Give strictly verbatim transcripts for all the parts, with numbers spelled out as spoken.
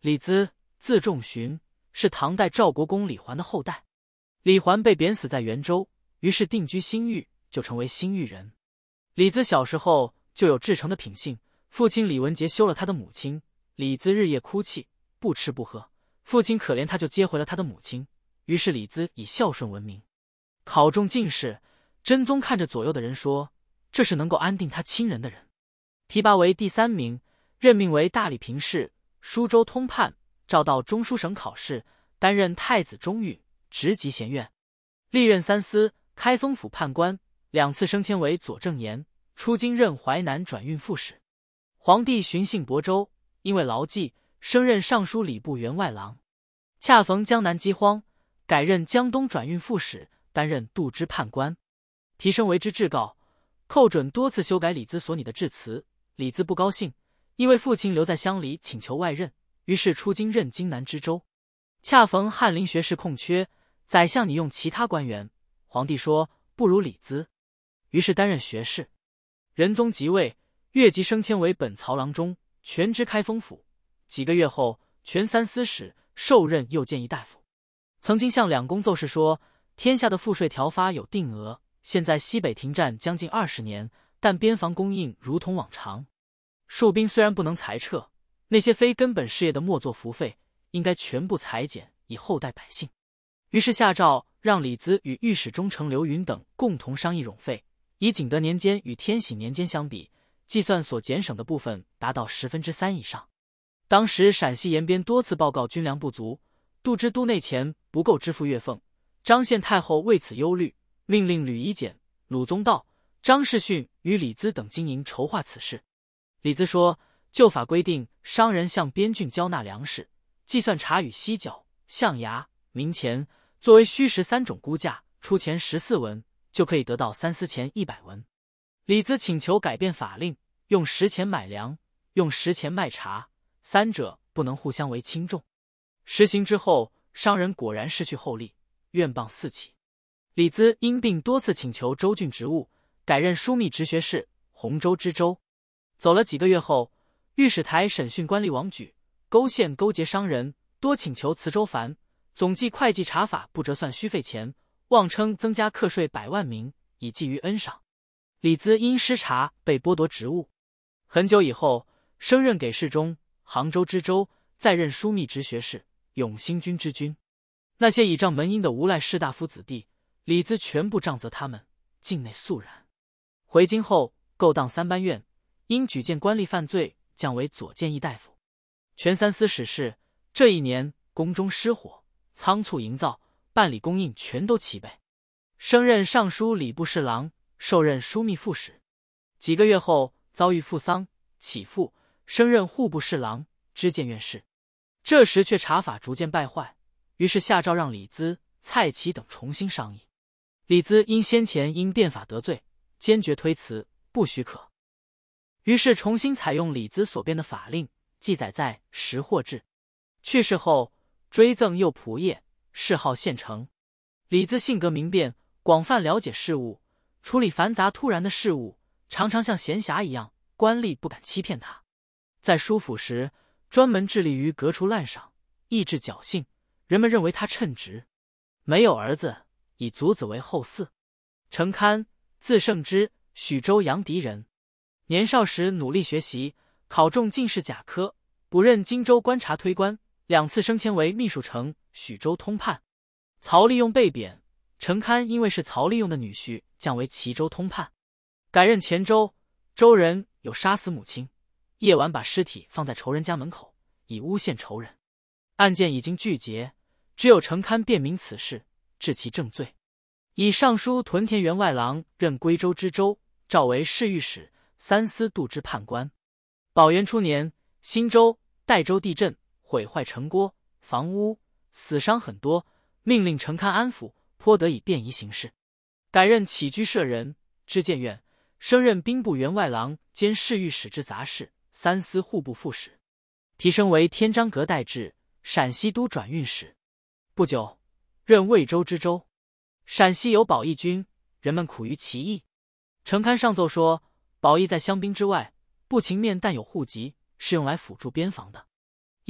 李兹，字仲荀，是唐代赵国公李环的后代。李环被贬死在元州，于是定居新域，就成为新域人。李兹小时候就有至诚的品性，父亲李文杰休了他的母亲，李兹日夜哭泣，不吃不喝，父亲可怜他，就接回了他的母亲。于是李兹以孝顺闻名，考中进士。真宗看着左右的人说，这是能够安定他亲人的人，提拔为第三名，任命为大理平事、舒州通判，召到中书省考试，担任太子中御，职级衔院，历任三司、开封府判官，两次升迁为左正言，出京任淮南转运副使。皇帝巡幸亳州，因为劳绩，升任尚书礼部员外郎。恰逢江南饥荒，改任江东转运副使，担任度支判官，提升为知制告，寇准多次修改李兹所拟的致辞。李兹不高兴，因为父亲留在乡里，请求外任，于是出京任荆南知州。恰逢翰林学士空缺，宰相拟用其他官员，皇帝说不如李兹，于是担任学士。仁宗即位，越级升迁为本曹郎中，全知开封府。几个月后，全三司使，受任右谏议大夫。曾经向两宫奏事说，天下的赋税条发有定额，现在西北停战将近二十年，但边防供应如同往常。戍兵虽然不能裁撤，那些非根本事业的莫作服费，应该全部裁减，以厚待百姓。于是下诏让李兹与御史中丞刘云等共同商议冗费，以景德年间与天禧年间相比，计算所减省的部分达到十分之三以上。当时陕西延边多次报告军粮不足，度支都内钱不够支付月俸，张献太后为此忧虑，命令吕夷简、鲁宗道、张士训与李兹等经营筹划此事。李兹说，旧法规定商人向边郡交纳粮食，计算茶与犀角、象牙、冥钱作为虚实三种估价，出钱十四文，就可以得到三司钱一百文。李兹请求改变法令，用十钱买粮，用十钱卖茶，三者不能互相为轻重。实行之后，商人果然失去厚利，怨谤四起。李兹因病多次请求州郡职务，改任枢密直学士、洪州知州。走了几个月后，御史台审讯官吏王举、勾陷勾结商人，多请求辞州凡，总计会计查法不折算虚费钱，妄称增加课税百万名，以寄于恩赏。李兹因失察被剥夺职务。很久以后，升任给事中、杭州知州，再任枢密直学士、永兴军之君。那些倚仗门荫的无赖士大夫子弟，李兹全部杖责他们，境内肃然。回京后，勾当三班院，因举荐官吏犯罪，降为左谏议大夫。全三司使事，这一年宫中失火，仓促营造，办理供应全都齐备。升任尚书礼部侍郎，受任枢密副使。几个月后，遭遇父丧，起复，升任户部侍郎、知谏院事。这时却察法逐渐败坏，于是下诏让李兹、蔡奇等重新商议。李兹因先前因变法得罪，坚决推辞，不许可。于是重新采用李兹所编的法令，记载在《识货志》。去世后，追赠右仆射，谥号献成。李兹性格明辨，广泛了解事务，处理繁杂突然的事务，常常像闲暇一样，官吏不敢欺骗他。在书府时，专门致力于革除滥赏，抑制侥幸，人们认为他称职。没有儿子，以族子为后嗣。程堪，字圣之，许州阳翟人。年少时努力学习，考中进士甲科，补任荆州观察推官，两次升迁为秘书丞、许州通判。曹利用被贬，程堪因为是曹利用的女婿，降为齐州通判。改任黔州，州人有杀死母亲，夜晚把尸体放在仇人家门口，以诬陷仇人。案件已经具结，只有程堪辩明此事，治其正罪。以尚书屯田员外郎任归州知州，召为侍御史、三司度支判官。宝元初年，新州、代州地震，毁坏城郭、房屋，死伤很多，命令程堪安抚，颇得以便宜行事。改任起居舍人、知谏院，升任兵部员外郎兼侍御史之杂事、三司户部副使，提升为天章阁代治、陕西都转运使。不久，任魏州知州。陕西有保义军，人们苦于其役。程堪上奏说，保义在乡兵之外，不情面但有户籍，是用来辅助边防的。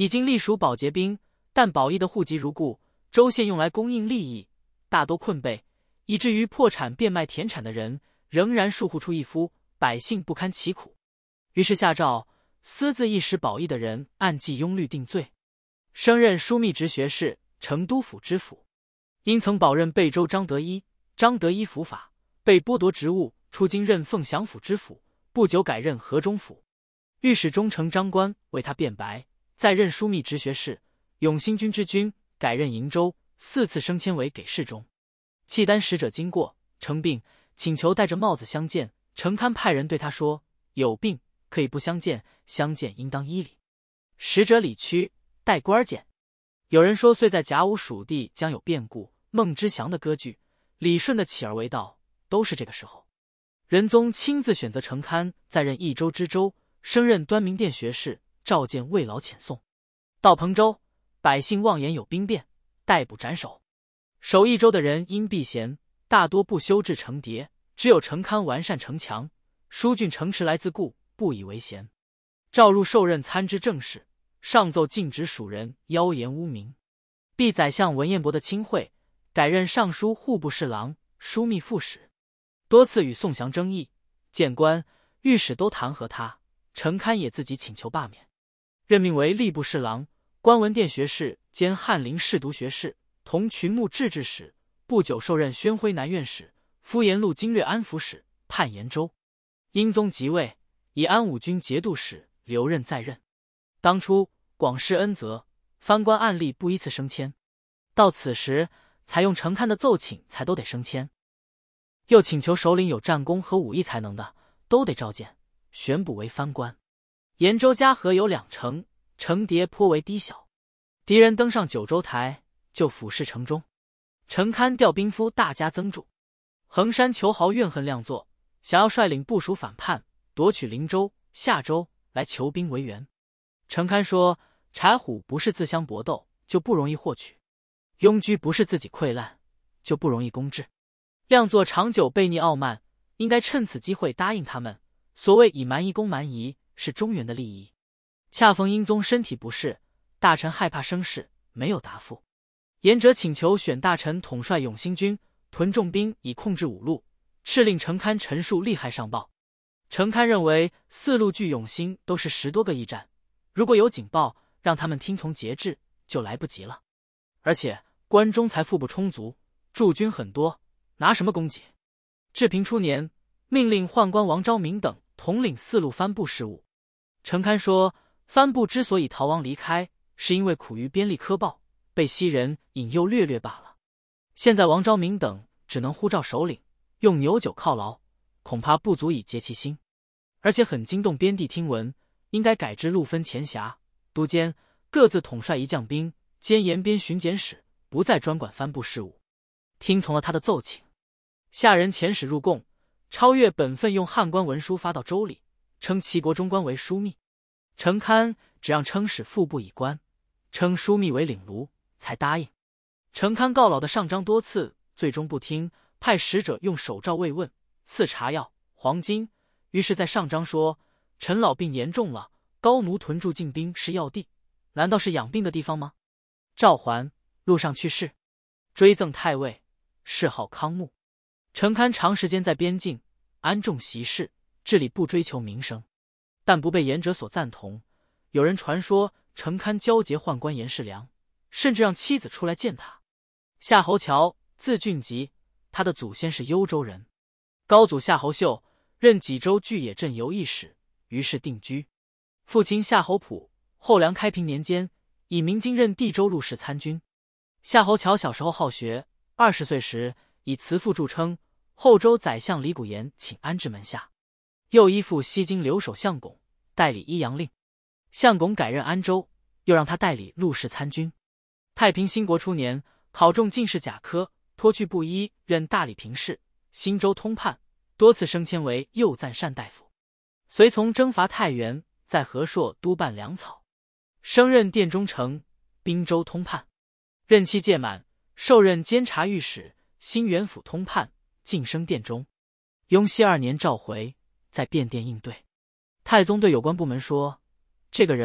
已经隶属保节兵，但保义的户籍如故，州县用来供应利益，大多困备，以至于破产变卖田产的人仍然数户出一夫，百姓不堪其苦。于是下诏，私自一时保义的人按计拥律定罪，升任枢密直学士、成都府知府。因曾保任贝州张德一，张德一伏法，被剥夺职务，出京任凤翔府知府，不久改任河中府。御史中丞张官为他辩白，再任枢密直学士、永兴军之君，改任营州，四次升迁为给事中。契丹使者经过，称病，请求戴着帽子相见。程堪派人对他说：“有病可以不相见，相见应当依礼。”使者理屈，带官见。有人说，遂在甲午蜀地将有变故，孟知祥的歌剧，李顺的起而为道，都是这个时候。仁宗亲自选择程堪，再任益州知州，升任端明殿学士，召见慰劳遣送。到彭州，百姓妄言有兵变，逮捕斩首。守益州的人因避嫌，大多不修治城叠，只有程堪完善城墙。疏浚城池来自故，不以为嫌。召入受任参知政事，上奏禁止蜀人妖言污名。避宰相文彦博的亲惠，改任尚书户部侍郎、枢密副使，多次与宋祥争议，谏官、御史都弹劾他，程堪也自己请求罢免，任命为吏部侍郎、观文殿学士兼翰林侍读学士，同群牧制置使。不久受任宣徽南院使、敷延路经略安抚使，判延州。英宗即位，以安武军节度使留任在任。当初广施恩泽，藩官按例不依次升迁，到此时采用程堪的奏请，才都得升迁。又请求首领有战功和武艺才能的，都得召见，选补为藩官。延州嘉禾有两城，城叠颇为低小，敌人登上九州台，就俯视城中。程堪调兵夫大加增驻。衡山裘豪怨恨亮作，想要率领部署反叛，夺取灵州、夏州来求兵为援。程堪说，柴虎不是自相搏斗，就不容易获取；庸居不是自己溃烂，就不容易攻治。亮作长久悖逆傲慢，应该趁此机会答应他们。所谓以蛮夷攻蛮夷，是中原的利益。恰逢英宗身体不适，大臣害怕生事，没有答复。言者请求选大臣统帅永兴军，屯重兵以控制五路，敕令程堪陈述利害上报。程堪认为四路距永兴都是十多个驿站，如果有警报，让他们听从节制，就来不及了。而且关中财富不充足，驻军很多，拿什么供给？治平初年，命令宦官王昭明等统领四路藩部事务。程堪说，藩部之所以逃亡离开，是因为苦于边吏苛暴，被西人引诱掠掠罢了。现在王昭明等只能呼召首领，用牛酒犒劳，恐怕不足以结其心，而且很惊动边地听闻，应该改制路分前辖、都监，各自统帅一将兵，兼延边巡检使，不再专管藩部事务。听从了他的奏请，下人遣使入贡，超越本分，用汉官文书发到州里，称齐国中官为枢密。程堪只让称使副部以官，称枢密为领卢，才答应。程堪告老的上章多次，最终不听，派使者用手诏慰问，赐茶药、黄金。于是在上章说，陈老病严重了，高奴屯驻禁兵是要地，难道是养病的地方吗？诏还，路上去世，追赠太尉，谥号康穆。程堪长时间在边境安重习事，治理不追求名声，但不被言者所赞同。有人传说程堪交结宦官严世良，甚至让妻子出来见他。夏侯乔，字俊吉，他的祖先是幽州人。高祖夏侯秀任济州巨野镇游艺使，于是定居。父亲夏侯普，后梁开平年间以明经任地州录事参军。夏侯乔小时候好学，二十岁时以辞赋著称，后周宰相李谷言请安置门下，又依附西京留守相巩，代理益阳令。相巩改任安州，又让他代理录事参军。太平兴国初年，考中进士甲科，脱去布衣，任大理平事、新州通判，多次升迁为右赞善大夫。随从征伐太原，在和硕督办粮草，升任殿中丞、滨州通判。任期届满，受任监察御史、新元府通判，晋升殿中。雍熙二年召回，在便殿应对。太宗对有关部门说：“这个人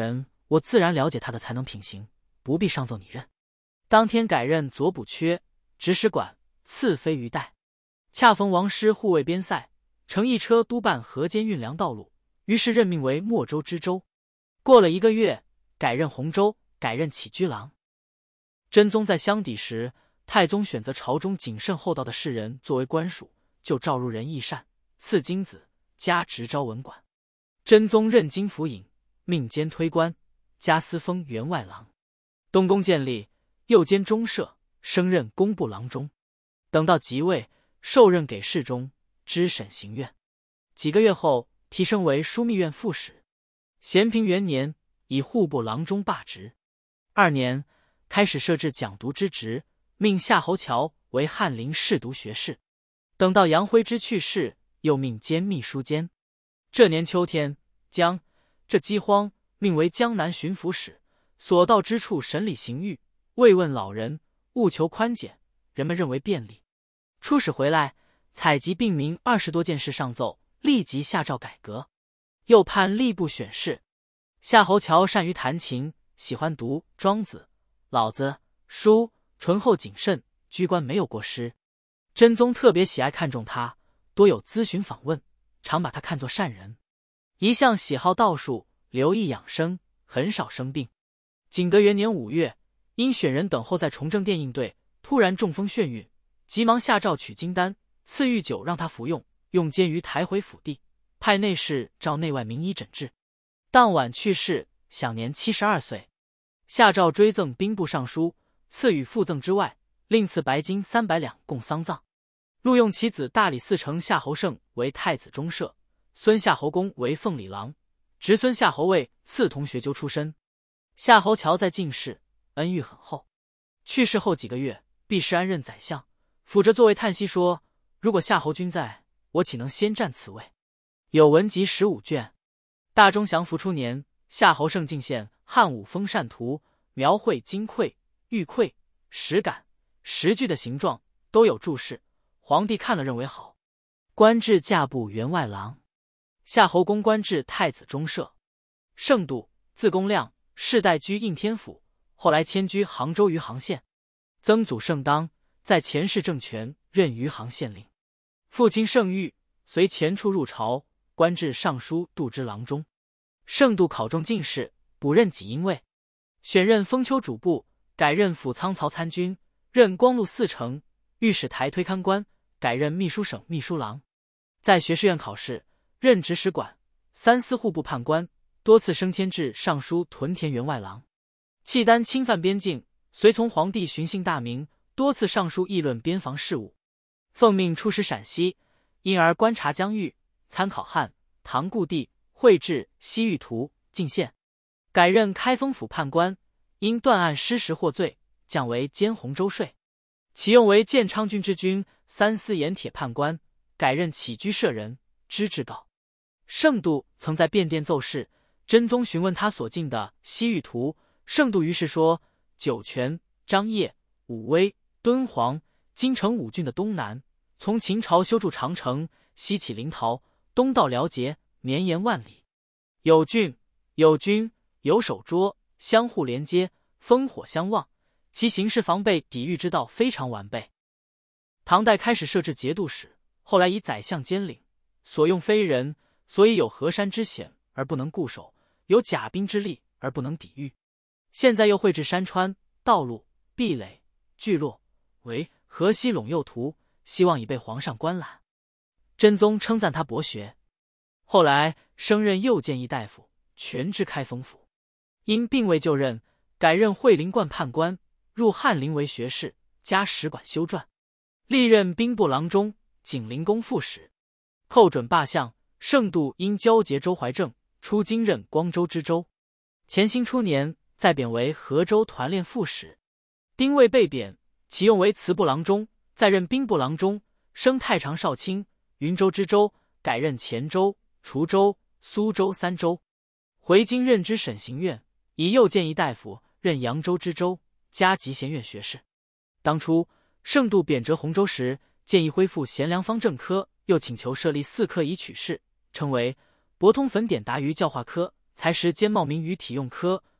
我自然了解他的才能品行，不必上奏你任。当天改任左补阙、直使馆，赐飞鱼带。恰逢王师护卫边塞，乘一车督办河间运粮道路，于是任命为莫州知州。过了一个月，改任洪州，改任起居郎。真宗在相抵时，太宗选择朝中谨慎厚道的士人作为官属，就召入人义善，赐金子，加直昭文馆。真宗任金府尹，命兼推官，加司封员外郎。东宫建立，又兼中舍，升任工部郎中。等到即位，受任给事中，知审刑院。几个月后，提升为枢密院副使。咸平元年，以户部郎中罢职。二年，开始设置讲读之职，命夏侯乔为翰林侍读学士。等到杨徽之去世，又命兼秘书监。这年秋天，江这饥荒，命为江南巡抚使，所到之处审理刑狱，慰问老人，务求宽减，人们认为便利。出使回来，采集并明二十多件事上奏，立即下诏改革。又判吏部选事。夏侯乔善于弹琴，喜欢读《庄子》《老子》书，醇厚谨慎，居官没有过失。真宗特别喜爱看重他，多有咨询访问，常把他看作善人。一向喜好道术，留意养生，很少生病。景德元年五月，因选人等候在崇政殿应对，突然中风眩晕，急忙下诏取金丹，赐御酒让他服用，用监于抬回府地，派内侍召内外名医诊治。当晚去世，享年七十二岁。下诏追赠兵部尚书，赐予附赠之外，另赐白金三百两供丧葬。录用其子大理寺丞夏侯胜为太子中舍，孙夏侯公为奉礼郎，侄孙夏侯卫赐同学究出身。夏侯乔在进士，恩遇很厚。去世后几个月，毕世安任宰相，抚着座位叹息说：“如果夏侯君在，我岂能先占此位？”有文集十五卷。大中祥符初年，夏侯胜进献汉武封禅图，描绘金匮、玉匮、石杆、石具的形状，都有注释。皇帝看了认为好，官至驾部员外郎。夏侯公官至太子中舍。胜度，字公亮，世代居应天府，后来迁居杭州余杭县。曾祖盛当，在前世政权任余杭县令。父亲盛玉随前处入朝，官至尚书度支郎中。胜度考中进士，补任己因尉，选任封丘主簿，改任辅仓曹参军，任光禄四丞，御史台推勘官，改任秘书省秘书郎。在学士院考试，任直使馆、三司户部判官，多次升迁至尚书屯田员外郎。契丹侵犯边境，随从皇帝巡幸大明，多次上书议论边防事务。奉命出使陕西，因而观察疆域，参考汉、唐故地，绘制《西域图》进献。改任开封府判官，因断案失实获罪，降为监洪州税。启用为建昌军之军，三司盐铁判官，改任起居舍人，知制告。胜度曾在便殿奏事，真宗询问他所进的《西域图》，胜度于是说：酒泉、张掖、武威、敦煌、金城五郡的东南，从秦朝修筑长城，西起临洮，东到辽截，绵延万里，有郡、有军、有守捉，相互连接，烽火相望，其形势防备抵御之道非常完备。唐代开始设置节度使，后来以宰相兼领，所用非人，所以有河山之险而不能固守，有甲兵之力而不能抵御。现在又绘制山川、道路、壁垒、聚落，为河西陇右图，希望已被皇上观览。真宗称赞他博学。后来升任右谏议大夫，全知开封府。因并未就任，改任惠灵观判官，入翰林为学士，加使馆修撰，历任兵部郎中、景陵公副使。寇准罢相，胜度因交结周怀正，出京任光州知州。乾兴初年，再贬为河州团练副使。丁未被贬，启用为祠部郎中，再任兵部郎中，升太常少卿、云州知州，改任黔州、滁州、苏州三州。回京任知审刑院，以右谏议大夫，任扬州知州，加集贤院学士。当初胜度贬谪洪州时，建议恢复贤良方正科，又请求设立四科以取士，称为博通粉典达于教化科，才识兼茂名于体用科，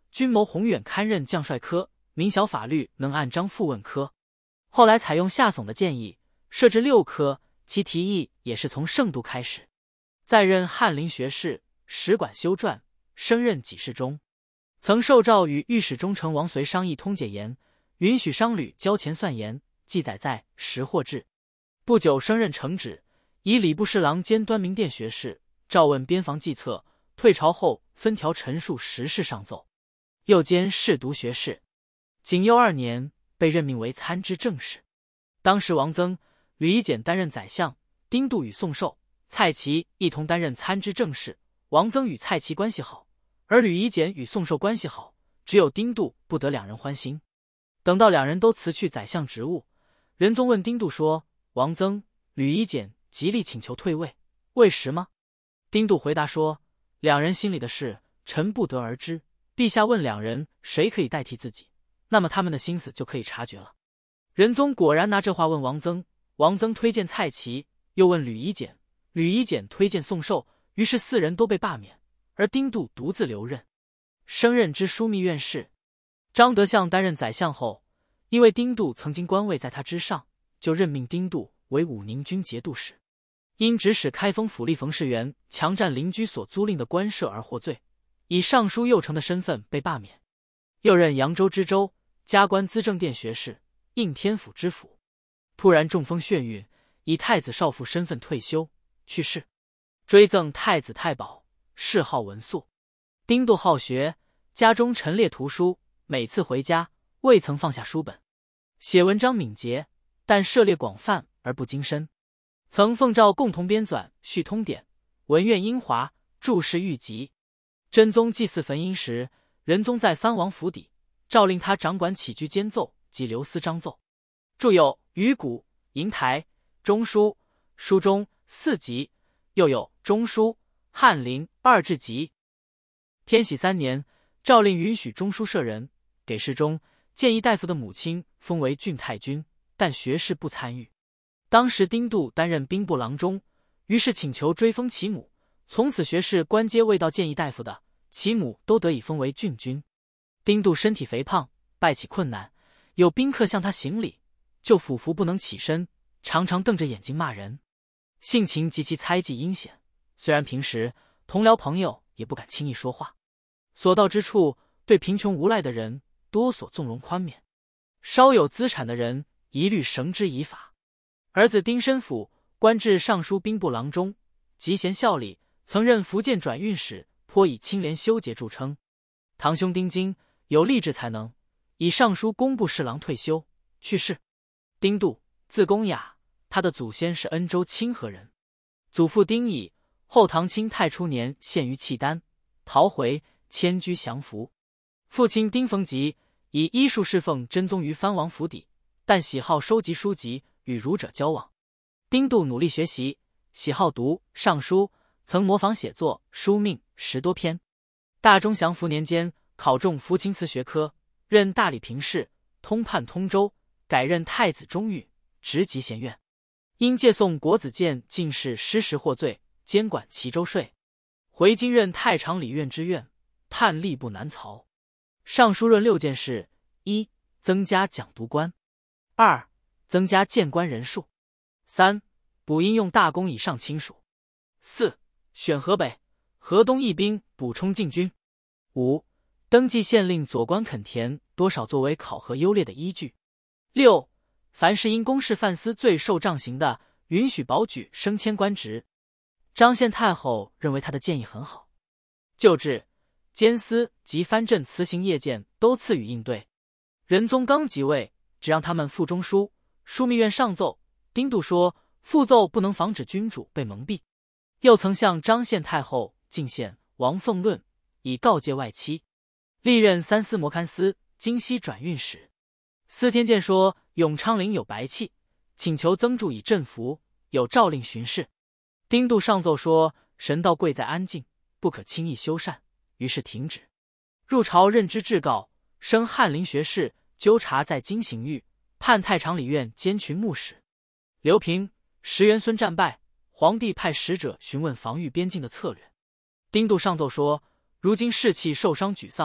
军谋宏远堪任将帅科，明晓法律能按章复问科。后来采用夏竦的建议，设置六科，其提议也是从圣度开始。再任翰林学士，使管修撰，升任给事中。曾受诏与御史中丞王绥商议通解言，允许商旅交钱算盐，记载在《识货志》。不久升任承旨，以礼部侍郎兼端明殿学士，诏问边防计策。退朝后分条陈述时事上奏。又兼侍读学士。景佑二年被任命为参知政事。当时王增、吕夷简担任宰相，丁度与宋寿、蔡奇一同担任参知政事。王增与蔡奇关系好，而吕夷简与宋寿关系好，只有丁度不得两人欢心。等到两人都辞去宰相职务，仁宗问丁度说：“王增、吕夷简极力请求退位，为实吗？”丁度回答说：“两人心里的事，臣不得而知。陛下问两人谁可以代替自己，那么他们的心思就可以察觉了。”仁宗果然拿这话问王增，王增推荐蔡奇，又问吕夷简，吕夷简推荐宋寿，于是四人都被罢免，而丁度独自留任，升任知枢密院事。张德相担任宰相后，因为丁度曾经官位在他之上，就任命丁度为武宁军节度使。因指使开封府吏冯士元强占邻居所租赁的官舍而获罪，以尚书右丞的身份被罢免。又任扬州知州，加官资政殿学士、应天府知府。突然中风眩晕，以太子少傅身份退休，去世。追赠太子太保，谥号文肃。丁度好学，家中陈列图书，每次回家未曾放下书本，写文章敏捷，但涉猎广泛而不精深。曾奉诏共同编纂《续通典》，文苑英华，注释御籍。真宗祭祀焚阴时，仁宗在藩王府邸，诏令他掌管起居间奏及留司章奏，著有《鱼骨》《瀛台》《中书》《书中》四集，又有《中书》《翰林》二志集。天禧三年，诏令允许中书舍人，给事中谏议大夫的母亲封为郡太君，但学士不参与。当时丁度担任兵部郎中，于是请求追封其母，从此学士官阶未到谏议大夫的，其母都得以封为郡君。丁度身体肥胖，拜起困难，有宾客向他行礼，就俯伏不能起身，常常瞪着眼睛骂人，性情极其猜忌阴险。虽然平时同僚朋友也不敢轻易说话，所到之处，对贫穷无赖的人多所纵容宽免，稍有资产的人一律绳之以法。儿子丁申府官至尚书兵部郎中，极贤效力，曾任福建转运使，颇以清廉修节著称。堂兄丁京有吏治才能，以尚书工部侍郎退休，去世。丁度字公雅，他的祖先是恩州清河人，祖父丁乙，后唐清太初年献于契丹，逃回，迁居降服。父亲丁逢吉以医术侍奉真宗于藩王府邸，但喜好收集书籍，与儒者交往。丁度努力学习，喜好读尚书，曾模仿写作书命十多篇。大中祥符年间考中福钦词学科，任大理评事，通判通州，改任太子中御，职级衔院。因借送国子监进士失实获罪，监管齐州税，回京任太常理院之院，判吏部南曹。尚书论六件事：一、增加讲读官；二、增加谏官人数；三、补应用大功以上亲属；四、选河北、河东义兵补充禁军；五、登记县令左官垦田多少作为考核优劣的依据；六、凡是因公事犯私罪受杖刑的，允许保举升迁官职。张献太后认为他的建议很好，旧制、监司及藩镇辞行业件都赐予应对。仁宗刚即位，只让他们附中书，枢密院上奏，丁度说复奏不能防止君主被蒙蔽，又曾向张献太后进献王凤论，以告诫外戚。历任三司摩堪司、京西转运使。司天监说永昌陵有白气，请求增筑以镇服，有诏令巡视。丁度上奏说神道贵在安静，不可轻易修缮，于是停止。入朝任之至告，升翰林学士，纠察在京刑狱，判太常理院监群牧使。刘平、石元孙战败，皇帝派使者询问防御边境的策略。丁度上奏说，如今士气受伤沮丧，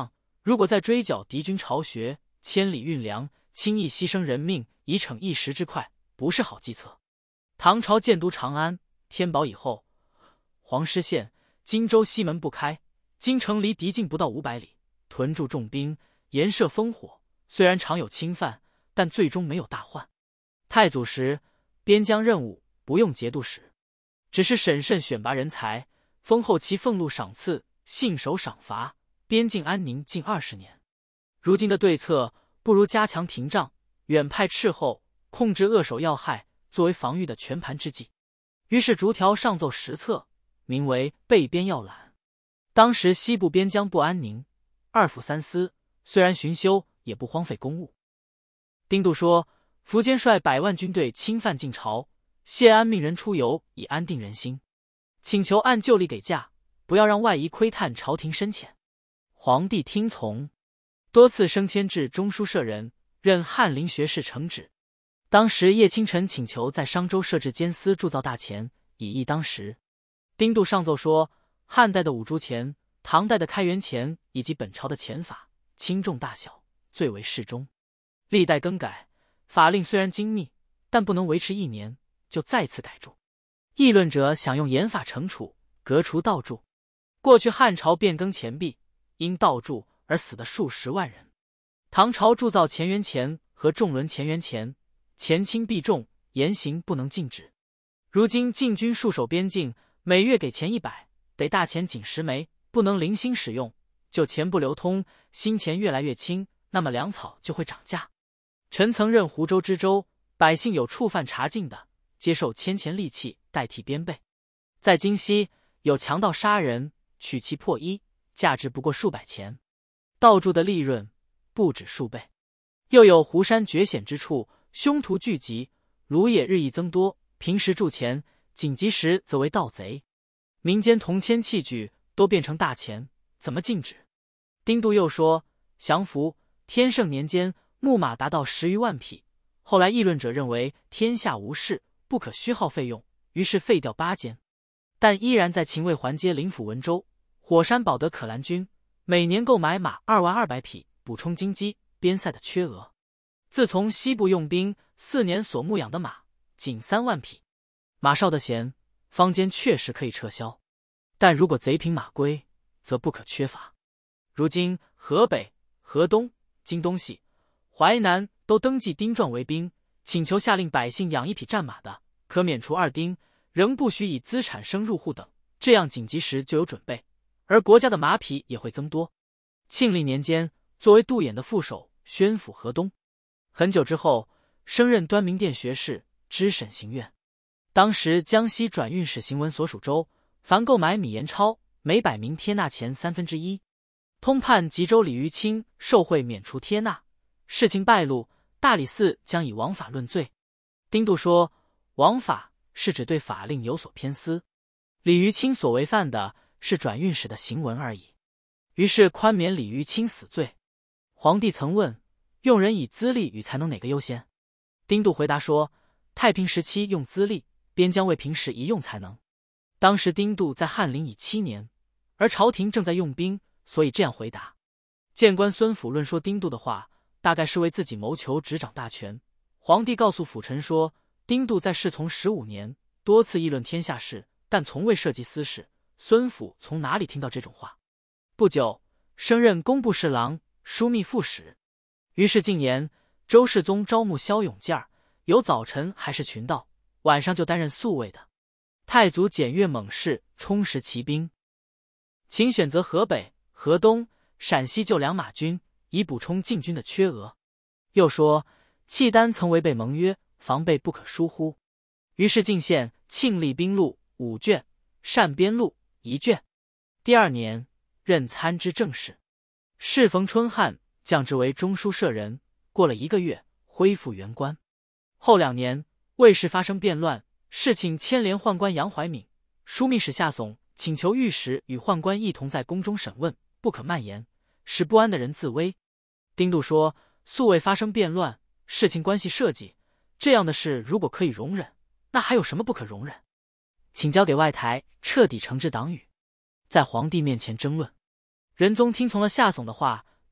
如果再追剿敌军巢穴，千里运粮，轻易牺牲人命以逞一时之快，不是好计策。唐朝建都长安、天宝以后，黄师县、荆州西门不开，京城离敌境不到五百里，屯驻重兵，严设烽火，虽然常有侵犯，但最终没有大患。太祖时，边疆任务不用节度使，只是审慎选拔人才，封后期俸禄赏赐，信守赏罚，边境安宁近二十年。如今的对策，不如加强廷杖，远派斥候，控制扼守要害，作为防御的全盘之计。于是逐条上奏十策，名为备边要览。当时西部边疆不安宁，二府三司虽然巡修，也不荒废公务。丁度说，苻坚率百万军队侵犯晋朝，谢安命人出游，以安定人心，请求按旧例给价，不要让外夷窥探朝廷深浅。皇帝听从，多次升迁至中书舍人，任翰林学士承旨。当时叶清晨请求在商州设置监司铸造大钱，以益当时。丁度上奏说，汉代的五铢钱、唐代的开元钱以及本朝的钱法，轻重大小最为适中，历代更改，法令虽然精密，但不能维持一年，就再次改铸。议论者想用严法惩处，革除盗铸。过去汉朝变更钱币，因盗铸而死的数十万人。唐朝铸造钱元钱和重轮钱元钱，钱轻币重，严刑不能禁止。如今禁军戍守边境，每月给钱一百，得大钱仅十枚，不能零星使用，就钱不流通，新钱越来越轻，那么粮草就会涨价。臣曾任湖州知州，百姓有触犯查禁的，接受千钱利器代替鞭备。在京西有强盗杀人，取其破衣，价值不过数百钱，盗铸的利润不止数倍。又有湖山绝险之处，凶徒聚集，卢也日益增多，平时铸钱，紧急时则为盗贼。民间铜铅器具都变成大钱，怎么禁止？丁度又说，降服天圣年间，木马达到十余万匹，后来议论者认为天下无事，不可虚耗费用，于是废掉八间，但依然在秦魏环街临抚文州、火山保得可兰军，每年购买马二万二百匹，补充京畿边塞的缺额。自从西部用兵，四年所牧养的马仅三万匹，马少的闲，坊间确实可以撤销，但如果贼凭马归，则不可缺乏。如今河北、河东、京东西、淮南都登记丁壮为兵，请求下令百姓养一匹战马的，可免除二丁，仍不许以资产生入户等，这样紧急时就有准备，而国家的马匹也会增多。庆历年间，作为杜衍的副手，宣抚河东。很久之后，升任端明殿学士，知审刑院。当时江西转运使行文所属州，凡购买米盐钞，每百名贴纳钱三分之一。通判吉州李余清受贿免除贴纳，事情败露，大理寺将以王法论罪。丁度说，王法是指对法令有所偏私，李余清所违犯的是转运使的行文而已，于是宽免李余清死罪。皇帝曾问，用人以资历与才能哪个优先？丁度回答说，太平时期用资历，边疆未平时一用才能。当时丁度在翰林已七年，而朝廷正在用兵，所以这样回答。谏官孙府论说丁度的话，大概是为自己谋求执掌大权。皇帝告诉辅臣说，丁度在侍从十五年，多次议论天下事，但从未涉及私事。孙府从哪里听到这种话？不久，升任工部侍郎、枢密副使。于是进言，周世宗招募骁勇健儿，有早晨还是群盗，晚上就担任宿卫的。太祖检阅猛士，充实骑兵，请选择河北、河东、陕西旧两马军，以补充禁军的缺额。又说，契丹曾违背盟约，防备不可疏忽。于是进献庆历兵录五卷，善编录一卷。第二年，任参知政事。适逢春旱，降职为中书舍人。过了一个月，恢复原官。后两年，魏氏发生变乱，事请牵连宦官杨怀敏、枢密使夏悚，请求御史与宦官一同在宫中审问，不可蔓延，使不安的人自危。丁度说，素未发生变乱，事情关系社稷，这样的事如果可以容忍，那还有什么不可容忍？请交给外台，彻底惩治党羽。在皇帝面前争论。仁宗听从了夏悚的话，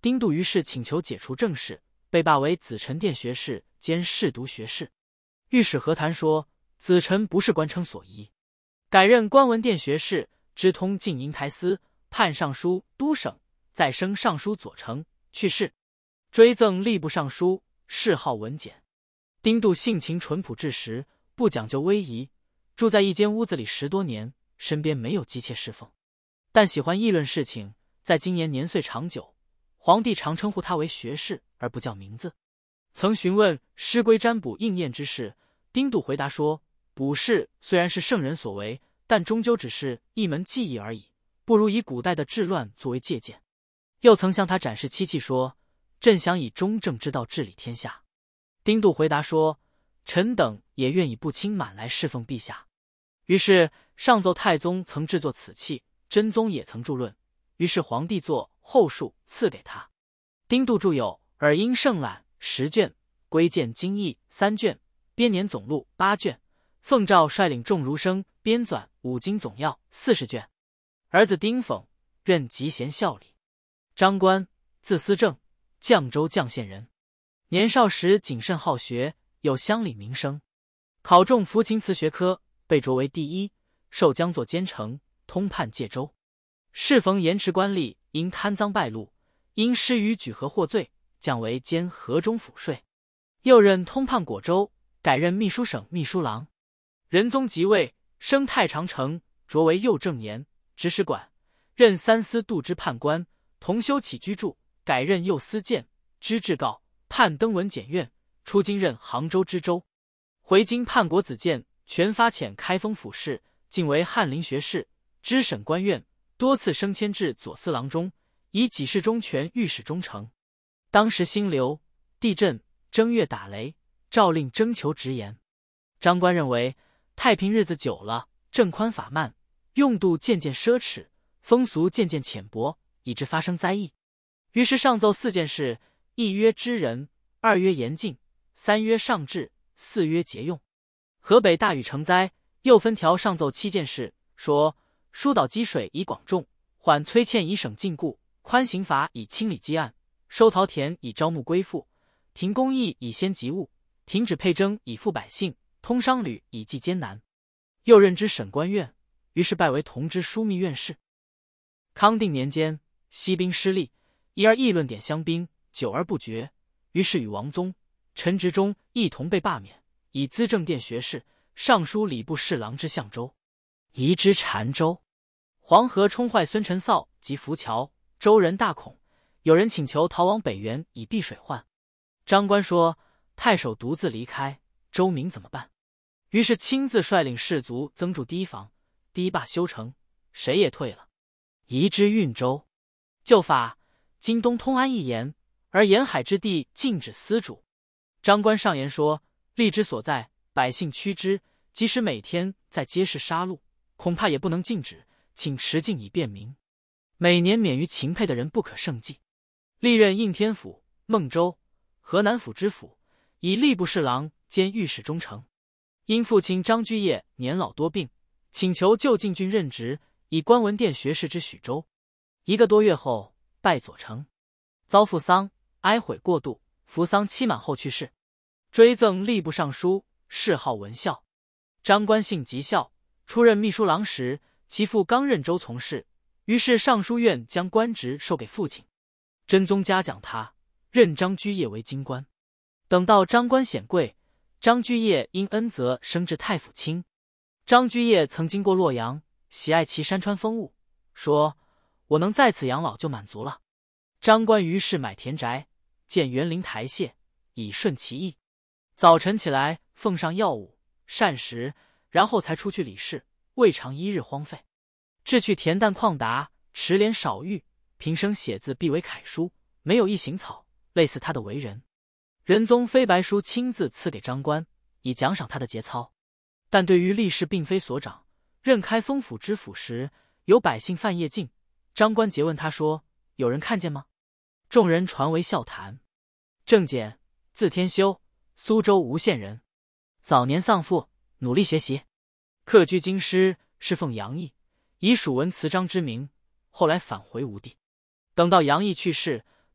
丁度于是请求解除政事，被罢为紫宸殿学士兼侍读学士。御史何谈说，子臣不是官称所宜，改任观文殿学士，知通晋营台司，判尚书都省，再升尚书左丞，去世。追赠吏部尚书，谥号文简。丁度性情淳朴质实，不讲究威仪，住在一间屋子里十多年，身边没有姬妾侍奉，但喜欢议论事情。在今年年岁长久，皇帝常称呼他为学士，而不叫名字。曾询问师规占卜应验之事，丁度回答说，卜筮虽然是圣人所为，但终究只是一门技艺而已，不如以古代的治乱作为借鉴。又曾向他展示漆器说，朕想以中正之道治理天下。丁度回答说，臣等也愿以不轻满来侍奉陛下。于是上奏太宗曾制作此器，真宗也曾著论，于是皇帝作后述赐给他。丁度著有《尔应圣览》十卷，归建经义三卷，编年总录八卷，奉诏率领众儒生编纂五经总要四十卷。儿子丁讽任集贤孝礼。张观，字思正，绛州绛县人。年少时谨慎好学，有乡里名声，考中抚琴词学科，被擢为第一，授江作监丞，通判介州。适逢盐池官吏因贪赃败露，因失于举河获罪，降为监河中抚税，又任通判果州，改任秘书省秘书郎。仁宗即位，升太常丞，擢为右正言，执使馆，任三司度支判官，同修起居注，改任右司谏，知制告，判登文检院，出京任杭州知州。回京判国子监，全发遣开封府事，竟为翰林学士，知审官院，多次升迁至左司郎中，以给事中权御史中丞。当时兴流、地震、正月打雷，诏令征求直言。张观认为太平日子久了，政宽法慢，用度渐渐奢侈，风俗渐渐浅薄，以致发生灾异。于是上奏四件事：一曰知人，二曰严禁，三曰上治，四曰节用。河北大雨成灾，又分条上奏七件事，说疏导积水以广种，缓催欠以省禁锢，宽刑罚以清理积案，收陶田以招募归附，停工役以先急务，停止配征以富百姓，通商旅以济艰难。又任知审官院，于是拜为同知枢密院事。康定年间，西兵失利，一而议论点乡兵，久而不决，于是与王宗、陈执中一同被罢免，以资政殿学士、尚书礼部侍郎之相州，移之澶州。黄河冲坏孙陈臊及浮桥，州人大恐，有人请求逃往北原以避水患。张观说，太守独自离开，州民怎么办？于是亲自率领士卒增筑堤防，堤坝修成，谁也退了，移之运州。旧法，今东通安一言，而沿海之地禁止私主。张观上言说，吏之所在，百姓趋之，即使每天在街市杀戮，恐怕也不能禁止，请持禁以便民。每年免于秦配的人不可胜计。历任应天府、孟州、河南府知府，以吏部侍郎兼御史中丞。因父亲张居业年老多病，请求就近郡任职，以观文殿学士之许州。一个多月后，拜左丞，遭父丧，哀悔过度，服丧期满后去世。追赠吏部尚书，谥号文孝。张观性极孝，出任秘书郎时，其父刚任州从事，于是尚书院将官职授给父亲。真宗嘉奖他，任张居业为京官。等到张观显贵，张居业因恩泽升至太府卿。张居业曾经过洛阳，喜爱其山川风物，说我能在此养老就满足了。张观于是买田宅，建园林台榭，以顺其意。早晨起来奉上药物膳食，然后才出去理事，未尝一日荒废。志趣恬淡旷达，持廉少欲，平生写字必为楷书，没有一行草，类似他的为人。仁宗飞白书亲自赐给张观，以奖赏他的节操。但对于吏事并非所长，任开封府知府时，有百姓犯夜禁，张观诘问他说：“有人看见吗？”众人传为笑谈。郑简，字天修，苏州吴县人，早年丧父，努力学习，客居京师，侍奉杨毅，以蜀文辞章之名，后来返回吴地。等到杨毅去世，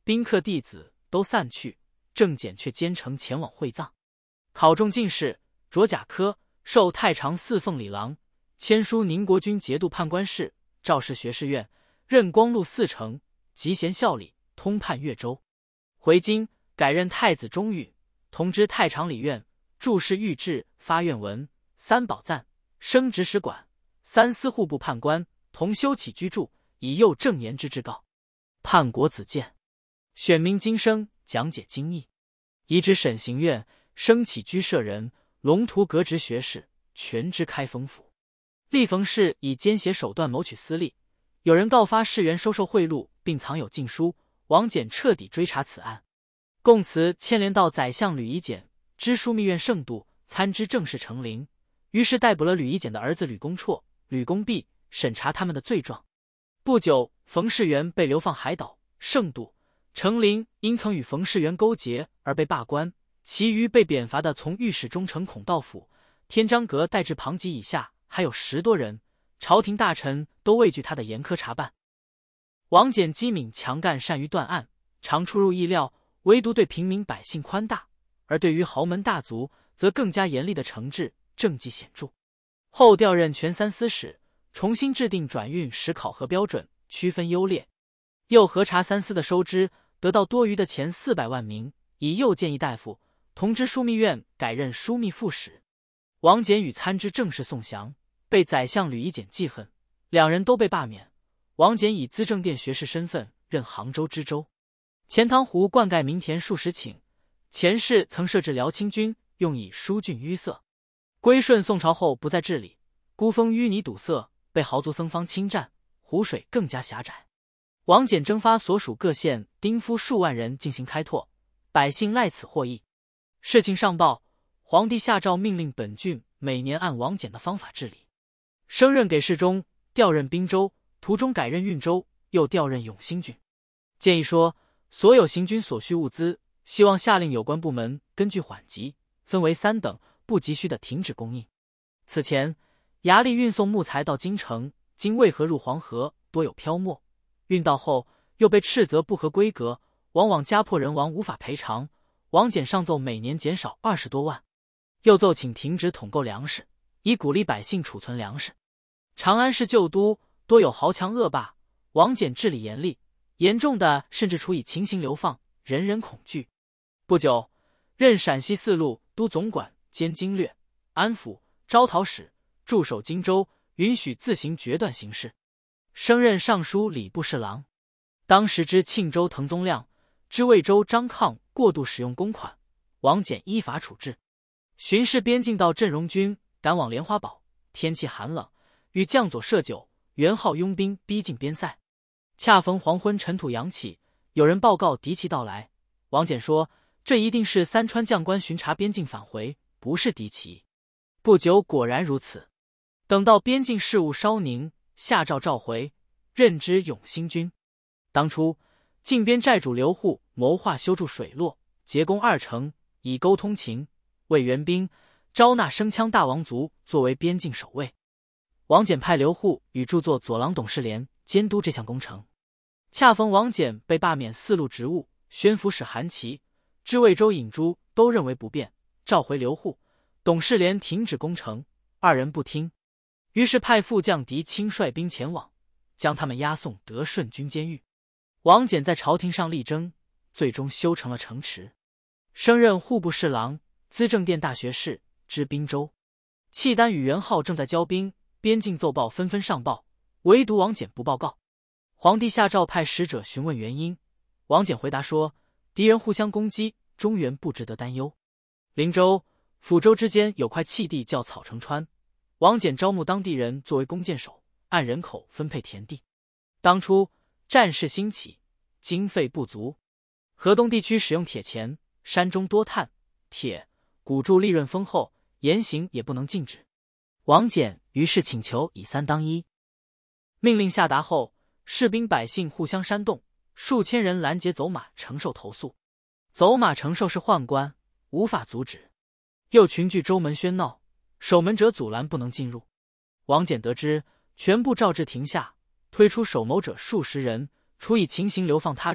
宾客弟子都散去，郑简却兼程前往会葬。考中进士，着甲科，授太常侍奉礼郎，签书宁国军节度判官事，赵氏学士院，任光禄四丞，集贤孝礼，通判越州。回京，改任太子中御，同知太常礼院，注释御制发愿文，三宝赞，升直使馆，三司户部判官，同修起居注，以佑正言之至告。判国子监，选明经生，讲解经义。移至审刑院，升起居舍人，龙图革职学士，全知开封府。历逢事以奸邪手段谋取私利，有人告发士元收受贿赂，并藏有禁书。王翦彻底追查此案，供词牵连到宰相吕夷简、知枢密院圣度、参知政事程琳，于是逮捕了吕夷简的儿子吕公绰、吕公弼，审查他们的罪状。不久，冯士元被流放海岛，圣度、程琳因曾与冯士元勾结而被罢官，其余被贬罚的从御史中丞孔道府、天章阁带至庞吉以下还有十多人，朝廷大臣都畏惧他的严苛查办。王翦机敏强干，善于断案，常出入意料，唯独对平民百姓宽大，而对于豪门大族则更加严厉的惩治，政绩显著。后调任全三司使，重新制定转运时考核标准，区分优劣，又核查三司的收支，得到多余的钱四百万名，以右谏议大夫，同知枢密院改任枢密副使。王翦与参知政事宋祥被宰相吕夷简记恨，两人都被罢免。王翦以资政殿学士身份任杭州知州。钱塘湖灌溉民田数十顷，前世曾设置辽清军，用以疏浚淤塞。归顺宋朝后不再治理，孤峰淤泥堵塞，被豪族僧坊侵占，湖水更加狭窄。王翦征发所属各县丁夫数万人进行开拓，百姓赖此获益。事情上报，皇帝下诏命令本郡每年按王翦的方法治理。升任给事中，调任滨州，途中改任运州，又调任永兴郡。建议说，所有行军所需物资，希望下令有关部门根据缓急，分为三等，不急需的停止供应。此前，衙吏运送木材到京城，经渭河入黄河，多有漂没，运到后又被斥责不合规格，往往家破人亡，无法赔偿。王翦上奏每年减少二十多万，又奏请停止统购粮食，以鼓励百姓储存粮食。长安市旧都多有豪强恶霸，王翦治理严厉，严重的甚至处以情形流放，人人恐惧。不久，任陕西四路都总管兼经略、安抚、招讨使，驻守荆州，允许自行决断形势。升任尚书礼部侍郎。当时知庆州滕宗亮、知魏州张抗过度使用公款，王翦依法处置。巡视边境道镇荣军赶往莲花堡，天气寒冷，与将佐设酒，元号拥兵逼近边塞。恰逢黄昏，尘土扬起，有人报告敌骑到来。王翦说，这一定是三川将官巡查边境返回，不是敌骑。不久果然如此。等到边境事务稍宁，下诏召回，任之永兴军。当初靖边寨主刘户谋划修筑水洛，结攻二城，以沟通秦，为援兵，招纳生羌大王族作为边境守卫。王翦派刘户与著作左郎董事连监督这项工程。恰逢王翦被罢免四路职务，宣抚使韩琦、知魏州尹洙都认为不便，召回刘户、董事连停止工程，二人不听，于是派副将狄青率兵前往，将他们押送德顺军监狱。王翦在朝廷上力争，最终修成了城池，升任户部侍郎、资政殿大学士，知滨州。契丹与元昊正在交兵，边境奏报纷纷上报，唯独王翦不报告。皇帝下诏派使者询问原因，王翦回答说，敌人互相攻击，中原不值得担忧。灵州、抚州之间有块契地叫草城川，王翦招募当地人作为弓箭手，按人口分配田地。当初战事兴起，经费不足，河东地区使用铁钳，山中多炭、铁、谷贮利润丰厚，严刑也不能禁止。王翦于是请求以三当一。命令下达后，士兵百姓互相煽动，数千人拦截走马承受投诉。走马承受是宦官，无法阻止，又群聚州门喧闹，守门者阻拦不能进入。王翦得知，全部召至庭下，推出首谋者数十人，处以情刑流放他州，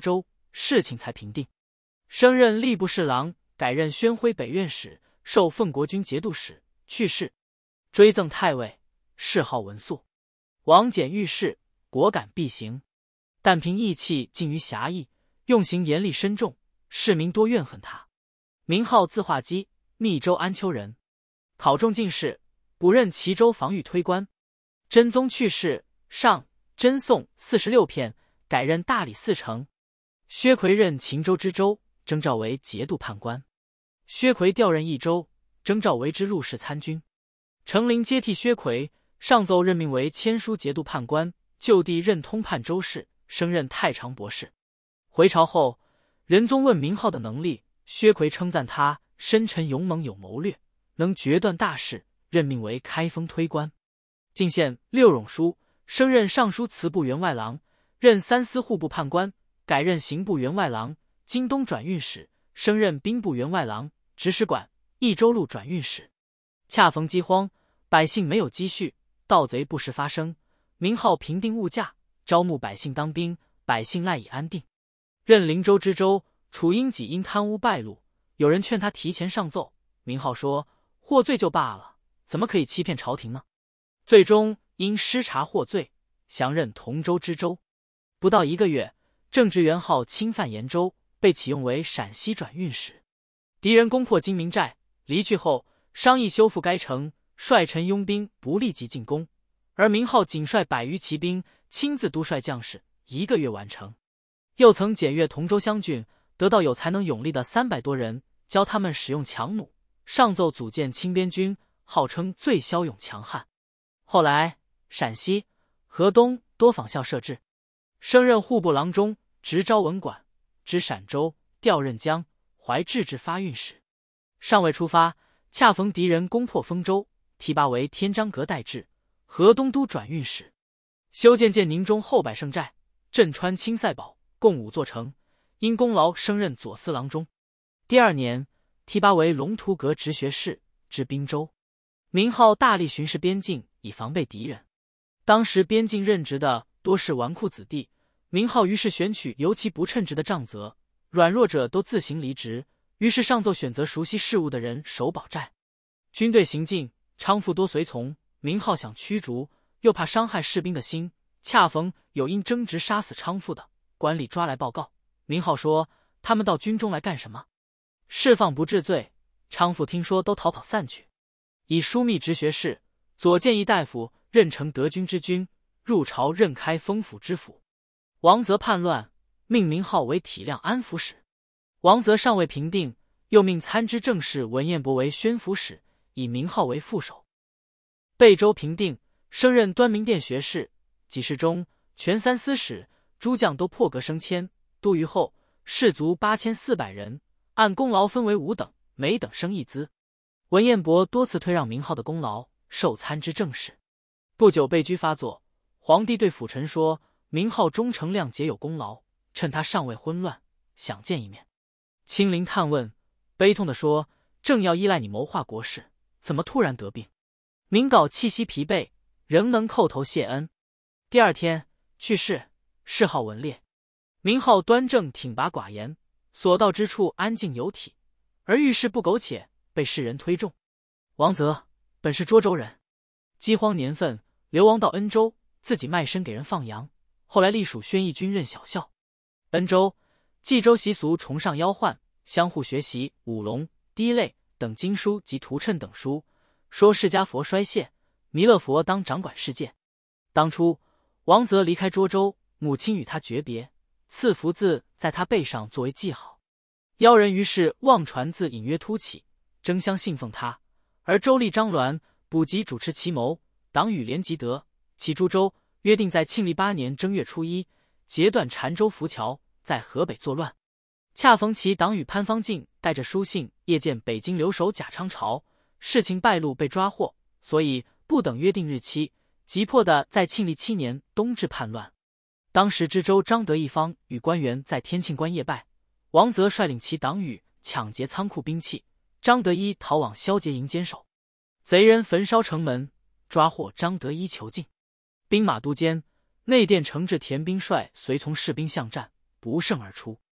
事情才平定。升任吏部侍郎，改任宣徽北院使，授奉国军节度使，去世。追赠太尉，谥号文肃。王翦遇事，果敢必行，但凭义气近于侠义，用刑严厉深重，市民多怨恨他。名号字化基，密州安丘人，考中进士，补任齐州防御推官。真宗去世，上真宋四十六片，改任大理寺丞。薛奎任秦州知州，征召为节度判官。薛奎调任益州，征召为之录事参军。程琳接替薛奎，上奏任命为签书节度判官，就地任通判州事，升任太常博士。回朝后，仁宗问名号的能力，薛奎称赞他深沉勇猛有谋略，能决断大事，任命为开封推官。进献六冗书，升任尚书祠部员外郎，任三司户部判官，改任刑部员外郎，京东转运使，升任兵部员外郎，直使馆，益州路转运使。恰逢饥荒，百姓没有积蓄，盗贼不时发生，名号平定物价，招募百姓当兵，百姓赖以安定。任灵州知州，楚英己因贪污败露，有人劝他提前上奏，名号说获罪就罢了，怎么可以欺骗朝廷呢？最终因失察获罪，降任同州知州。不到一个月，正值元昊侵犯延州，被启用为陕西转运使。敌人攻破金明寨，离去后商议修复该城，率臣拥兵不立即进攻，而名号仅率百余骑兵，亲自督率将士，一个月完成。又曾检阅同州乡郡，得到有才能勇力的三百多人，教他们使用强弩，上奏组建轻边军，号称最骁勇强悍。后来陕西、河东多仿效设置，升任户部郎中，直昭文馆，知陕州，调任江淮制置发运使。尚未出发，恰逢敌人攻破丰州，提拔为天章阁代治，河东都转运使。修建建宁中后百胜寨，镇川青塞堡，共五座城，因功劳升任左司郎中。第二年，提拔为龙图阁直学士，至滨州。名号大力巡视边境，以防备敌人。当时边境任职的多是纨绔子弟，名号于是选取尤其不称职的杖责，软弱者都自行离职，于是上奏选择熟悉事务的人守保寨。军队行进，娼妇多随从，名号想驱逐，又怕伤害士兵的心，恰逢有因争执杀死娼妇的，官吏抓来报告。名号说他们到军中来干什么？释放不治罪，娼妇听说都逃跑散去。以枢密直学士、左谏议大夫任承德军之军，入朝任开封府知府。王泽叛乱，命名号为体谅安抚使。王泽尚未平定，又命参知政事文彦博为宣抚使，以名号为副手。贝州平定，升任端明殿学士，给事中、全三司使，诸将都破格升迁。都虞后，士卒八千四百人，按功劳分为五等，每等升一资。文彦博多次推让名号的功劳，受参知政事。不久被拘发作，皇帝对辅臣说，名号忠诚谅解有功劳，趁他尚未昏乱，想见一面。亲临探问，悲痛地说，正要依赖你谋划国事，怎么突然得病？名稿气息疲惫，仍能叩头谢恩。第二天去世，谥号文烈。名号端正挺拔寡言，所到之处安静有体，而遇事不苟且，被世人推重。王泽本是涿州人，饥荒年份流亡到恩州，自己卖身给人放羊，后来隶属宣义军任小校。恩州、冀州习俗崇尚妖幻，相互学习舞龙、滴泪等经书及图谶等书，说释迦佛衰谢，弥勒佛当掌管世界。当初王泽离开涿州，母亲与他诀别，赐福字在他背上作为记号。妖人于是妄传字隐约突起，争相信奉他，而周立张鸾补给主持其谋，党羽连吉德，其诸州约定在庆历八年正月初一截断澶州浮桥，在河北作乱。恰逢其党羽潘方进带着书信夜见北京留守贾昌朝，事情败露被抓获，所以不等约定日期，急迫地在庆历七年冬至叛乱。当时知州张德一方与官员在天庆关夜拜，王泽率领其党羽抢劫仓库兵器，张德一逃往萧节营坚守，贼人焚烧城门，抓获张德一囚禁。兵马都监内殿承制田兵率随从士兵相战，不胜而出。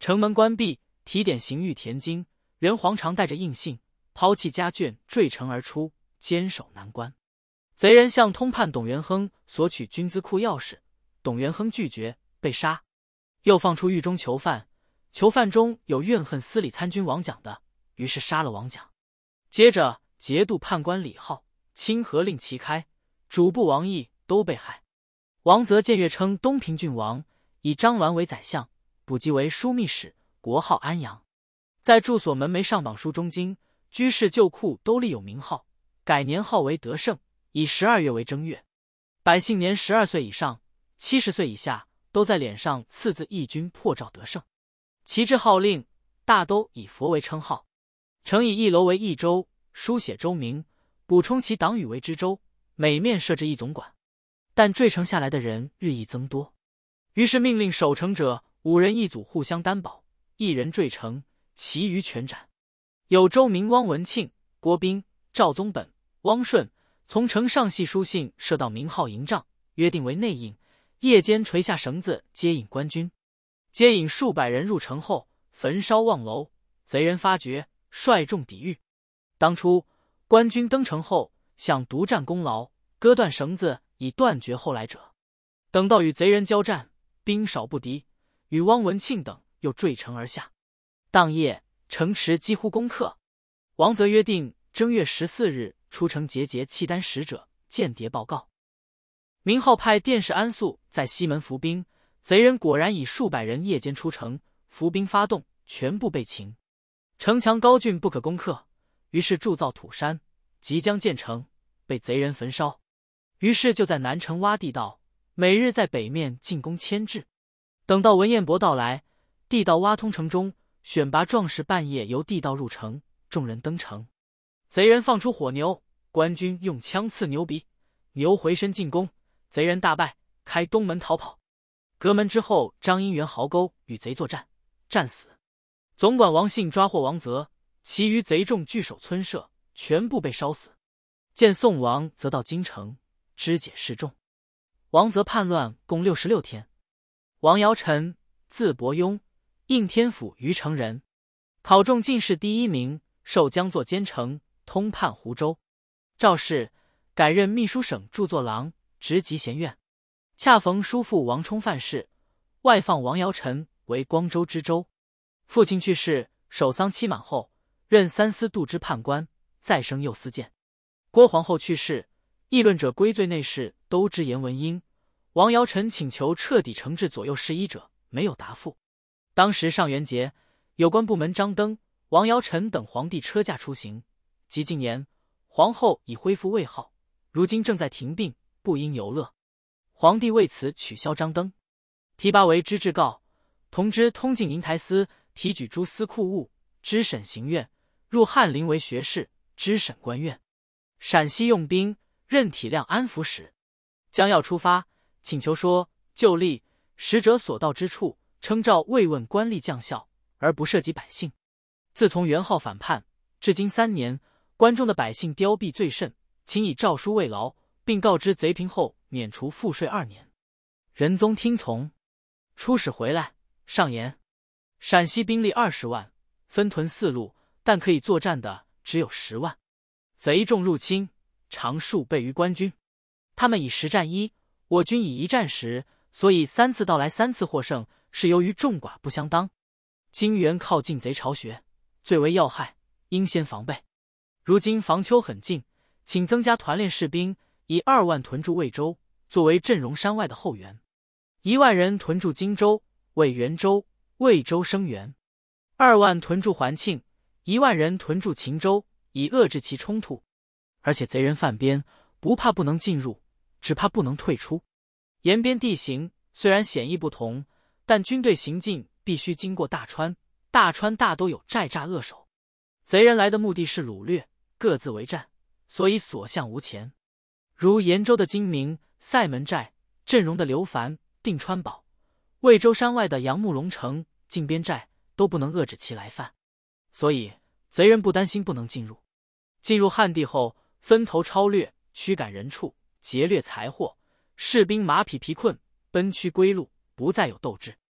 城门关闭，提点刑狱田京，人黄常带着印信，抛弃家眷，坠城而出，坚守南关。贼人向通判董元亨索取军资库钥匙，董元亨拒绝，被杀。又放出狱中囚犯，囚犯中有怨恨司礼参军王蒋的，于是杀了王蒋。接着节度判官李浩、清河令齐开、主簿王毅都被害。王泽僭越称东平郡王，以张鸾为宰相，补籍为枢密使，国号安阳。在住所门楣上榜书中经，居士旧库都立有名号，改年号为德胜，以十二月为正月。百姓年十二岁以上、七十岁以下，都在脸上刺字义军破赵德胜。旗帜号令，大都以佛为称号。城以一楼为益州，书写州名，补充其党羽为知州，每面设置一总管。但坠城下来的人日益增多，于是命令守城者五人一组互相担保，一人坠城，其余全斩。有州民汪文庆、郭斌、赵宗本、汪顺，从城上系书信射到名号营帐，约定为内应，夜间垂下绳子接引官军。接引数百人入城后，焚烧望楼，贼人发觉，率众抵御。当初官军登城后，想独占功劳，割断绳子以断绝后来者。等到与贼人交战，兵少不敌，与汪文庆等又坠城而下。当夜城池几乎攻克。王则约定正月十四日出城节节契丹使者间谍报告。明浩派殿试安肃在西门伏兵，贼人果然以数百人夜间出城，伏兵发动，全部被擒。城墙高峻不可攻克，于是铸造土山，即将建成，被贼人焚烧。于是就在南城挖地道，每日在北面进攻牵制。等到文彦博到来，地道挖通城中，选拔壮士半夜由地道入城，众人登城。贼人放出火牛，官军用枪刺牛鼻，牛回身进攻，贼人大败，开东门逃跑。隔门之后，张因元壕沟与贼作战，战死。总管王信抓获王泽，其余贼众据守村舍，全部被烧死。见宋王则到京城，肢解示众。王泽叛乱共六十六天。王尧臣，字伯庸，应天府虞城人，考中进士第一名，授江作监丞，通判湖州。赵氏改任秘书省著作郎，职级贤院。恰逢叔父王充犯事，外放王尧臣为光州知州。父亲去世，守丧期满后，任三司度支判官，再升右司谏。郭皇后去世，议论者归罪内侍都知言文英。王尧臣请求彻底惩治左右侍医者，没有答复。当时上元节，有关部门张登、王尧臣等皇帝车驾出行，即进言皇后已恢复位号，如今正在停病，不应游乐。皇帝为此取消张登，提拔为知制告，同知通进银台司，提举诸司库务，知审刑院，入翰林为学士，知审官院。陕西用兵，任体谅安抚使。将要出发，请求说就吏使者所到之处，称诏慰问官吏将校，而不涉及百姓。自从元昊反叛至今三年，关中的百姓凋敝最甚，请以诏书慰劳，并告知贼平后免除赋税二年。仁宗听从。出使回来，上言陕西兵力二十万，分屯四路，但可以作战的只有十万。贼众入侵，常数倍于官军。他们以十战一，我军以一战十，所以三次到来三次获胜，是由于众寡不相当。金元靠近贼巢穴，最为要害，应先防备。如今防丘很近，请增加团练士兵，以二万屯驻魏州，作为镇戎山外的后援；一万人屯驻荆州，为元州、魏州声援；二万屯驻环庆，一万人屯驻秦州，以遏制其冲突。而且贼人犯边，不怕不能进入，只怕不能退出。沿边地形虽然险易不同，但军队行进必须经过大川，大川大都有寨栅扼守。贼人来的目的是掳掠，各自为战，所以所向无前。如延州的金明、塞门寨，镇戎的刘凡、定川堡，魏州山外的杨木龙城、靖边寨，都不能遏制其来犯，所以贼人不担心不能进入。进入汉地后，分头超掠，驱赶人畜，劫掠财货，士兵马匹疲困，奔趋归路，不再有斗志。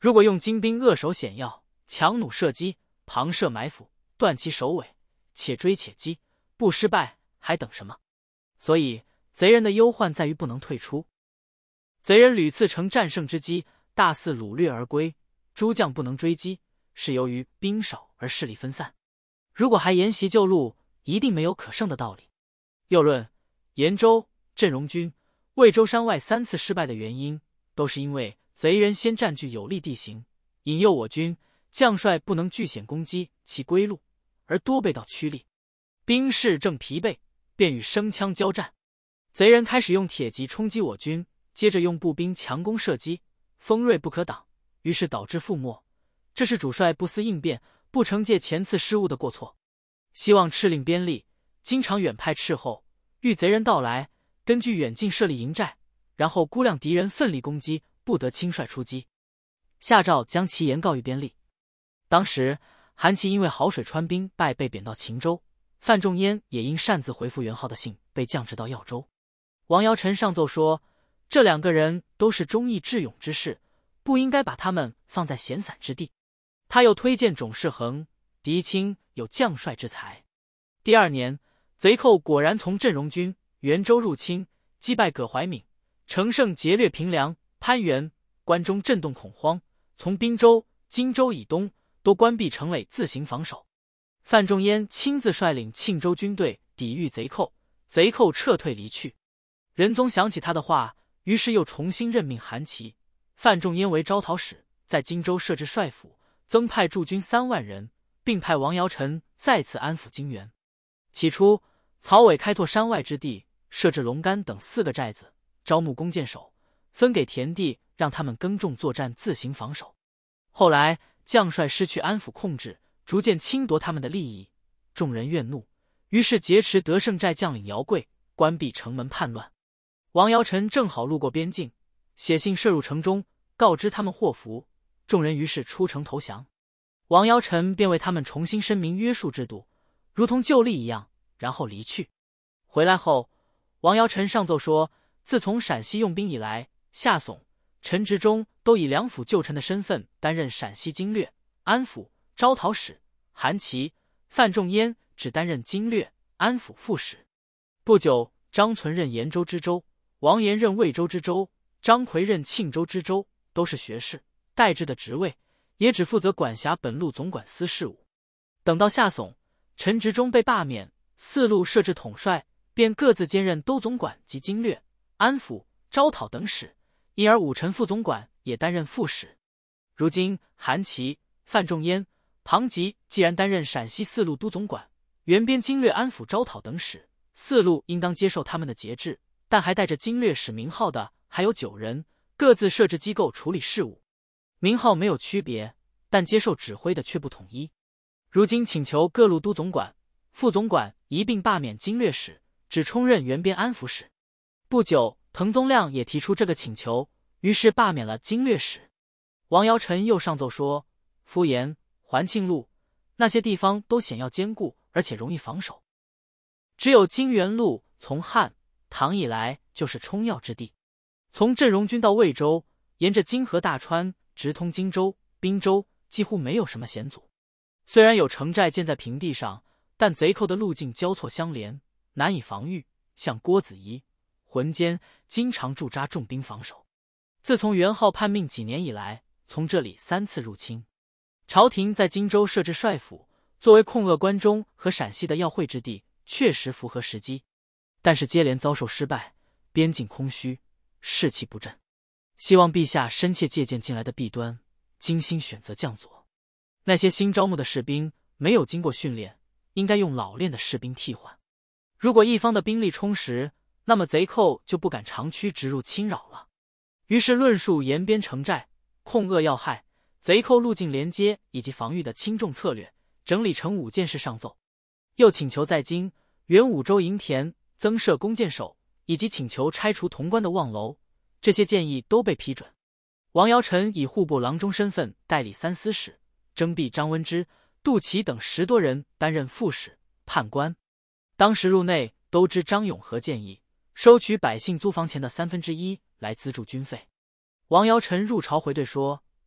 如果用精兵扼守险要，强弩射击，旁设埋伏，断其首尾，且追且击，不失败，还等什么？所以贼人的忧患在于不能退出。贼人屡次乘战胜之机，大肆掳掠而归，诸将不能追击，是由于兵少而势力分散。如果还沿袭旧路，一定没有可胜的道理。又论延州、镇戎军、魏州山外三次失败的原因，都是因为贼人先占据有利地形，引诱我军将帅不能据险攻击其归路，而多被到趋利。兵士正疲惫，便与生枪交战。贼人开始用铁骑冲击我军，接着用步兵强攻射击，锋锐不可挡，于是导致覆没。这是主帅不思应变，不惩戒前次失误的过错。希望敕令边吏经常远派斥候，遇贼人到来，根据远近设立营寨，然后估量敌人奋力攻击，不得轻率出击。下诏将其言告于边吏。当时韩琦因为好水川兵败被贬到秦州，范仲淹也因擅自回复元昊的信被降职到耀州。王尧臣上奏说，这两个人都是忠义智勇之士，不应该把他们放在闲散之地。他又推荐种世恒、狄青有将帅之才。第二年，贼寇果然从镇戎军元州入侵，击败葛怀敏，乘胜劫掠平凉、潘源，关中震动恐慌，从滨州、荆州以东都关闭城垒自行防守。范仲淹亲自率领庆州军队抵御贼寇，贼寇撤退离去。仁宗想起他的话，于是又重新任命韩琦、范仲淹为招讨使，在荆州设置帅府，增派驻军三万人，并派王尧臣再次安抚荆源。起初，曹伟开拓山外之地，设置龙杆等四个寨子，招募弓箭手，分给田地，让他们耕种作战，自行防守。后来将帅失去安抚控制，逐渐侵夺他们的利益，众人怨怒，于是劫持德胜寨将领姚贵，关闭城门叛乱。王尧臣正好路过边境，写信射入城中，告知他们祸福，众人于是出城投降。王尧臣便为他们重新申明约束制度，如同旧例一样，然后离去。回来后，王尧臣上奏说，自从陕西用兵以来，夏竦、陈执中都以两府旧臣的身份担任陕西经略、安抚、招讨使，韩琦、范仲淹只担任经略、安抚副使。不久，张存任延州知州，王延任魏州知州，张奎任庆州知州，都是学士，代制的职位，也只负责管辖本路总管司事务。等到夏竦、陈执中被罢免，四路设置统帅，便各自兼任都总管及经略、安抚、招讨等使，因而武臣副总管也担任副使。如今韩琦、范仲淹、庞吉既然担任陕西四路都总管、原边经略、安抚、招讨等使，四路应当接受他们的节制，但还带着经略使名号的还有九人，各自设置机构处理事务，名号没有区别，但接受指挥的却不统一。如今请求各路都总管、副总管一并罢免经略使，只充任原边安抚使。不久，滕宗亮也提出这个请求，于是罢免了经略使。王尧臣又上奏说，敷延、环庆路那些地方都险要坚固，而且容易防守，只有金元路从汉、唐以来就是冲要之地，从镇戎军到魏州，沿着泾河大川直通荆州、滨州，几乎没有什么险阻。虽然有城寨建在平地上，但贼寇的路径交错相连，难以防御。像郭子仪、浑间经常驻扎重兵防守。自从元昊叛命几年以来，从这里三次入侵。朝廷在荆州设置帅府，作为控扼关中和陕西的要会之地，确实符合时机。但是接连遭受失败，边境空虚，士气不振。希望陛下深切借鉴近来的弊端，精心选择将佐。那些新招募的士兵没有经过训练，应该用老练的士兵替换。如果一方的兵力充实，那么贼寇就不敢长驱直入侵扰了。于是论述沿边城寨、控扼要害、贼寇路径连接以及防御的轻重策略，整理成五件事上奏。又请求在京、原五州营田增设弓箭手，以及请求拆除潼关的望楼，这些建议都被批准。王尧臣以户部郎中身份代理三司使，征辟张温之、杜琦等十多人担任副使、判官。当时入内都知张永和建议收取百姓租房钱的三分之一来资助军费。王尧臣入朝回对说，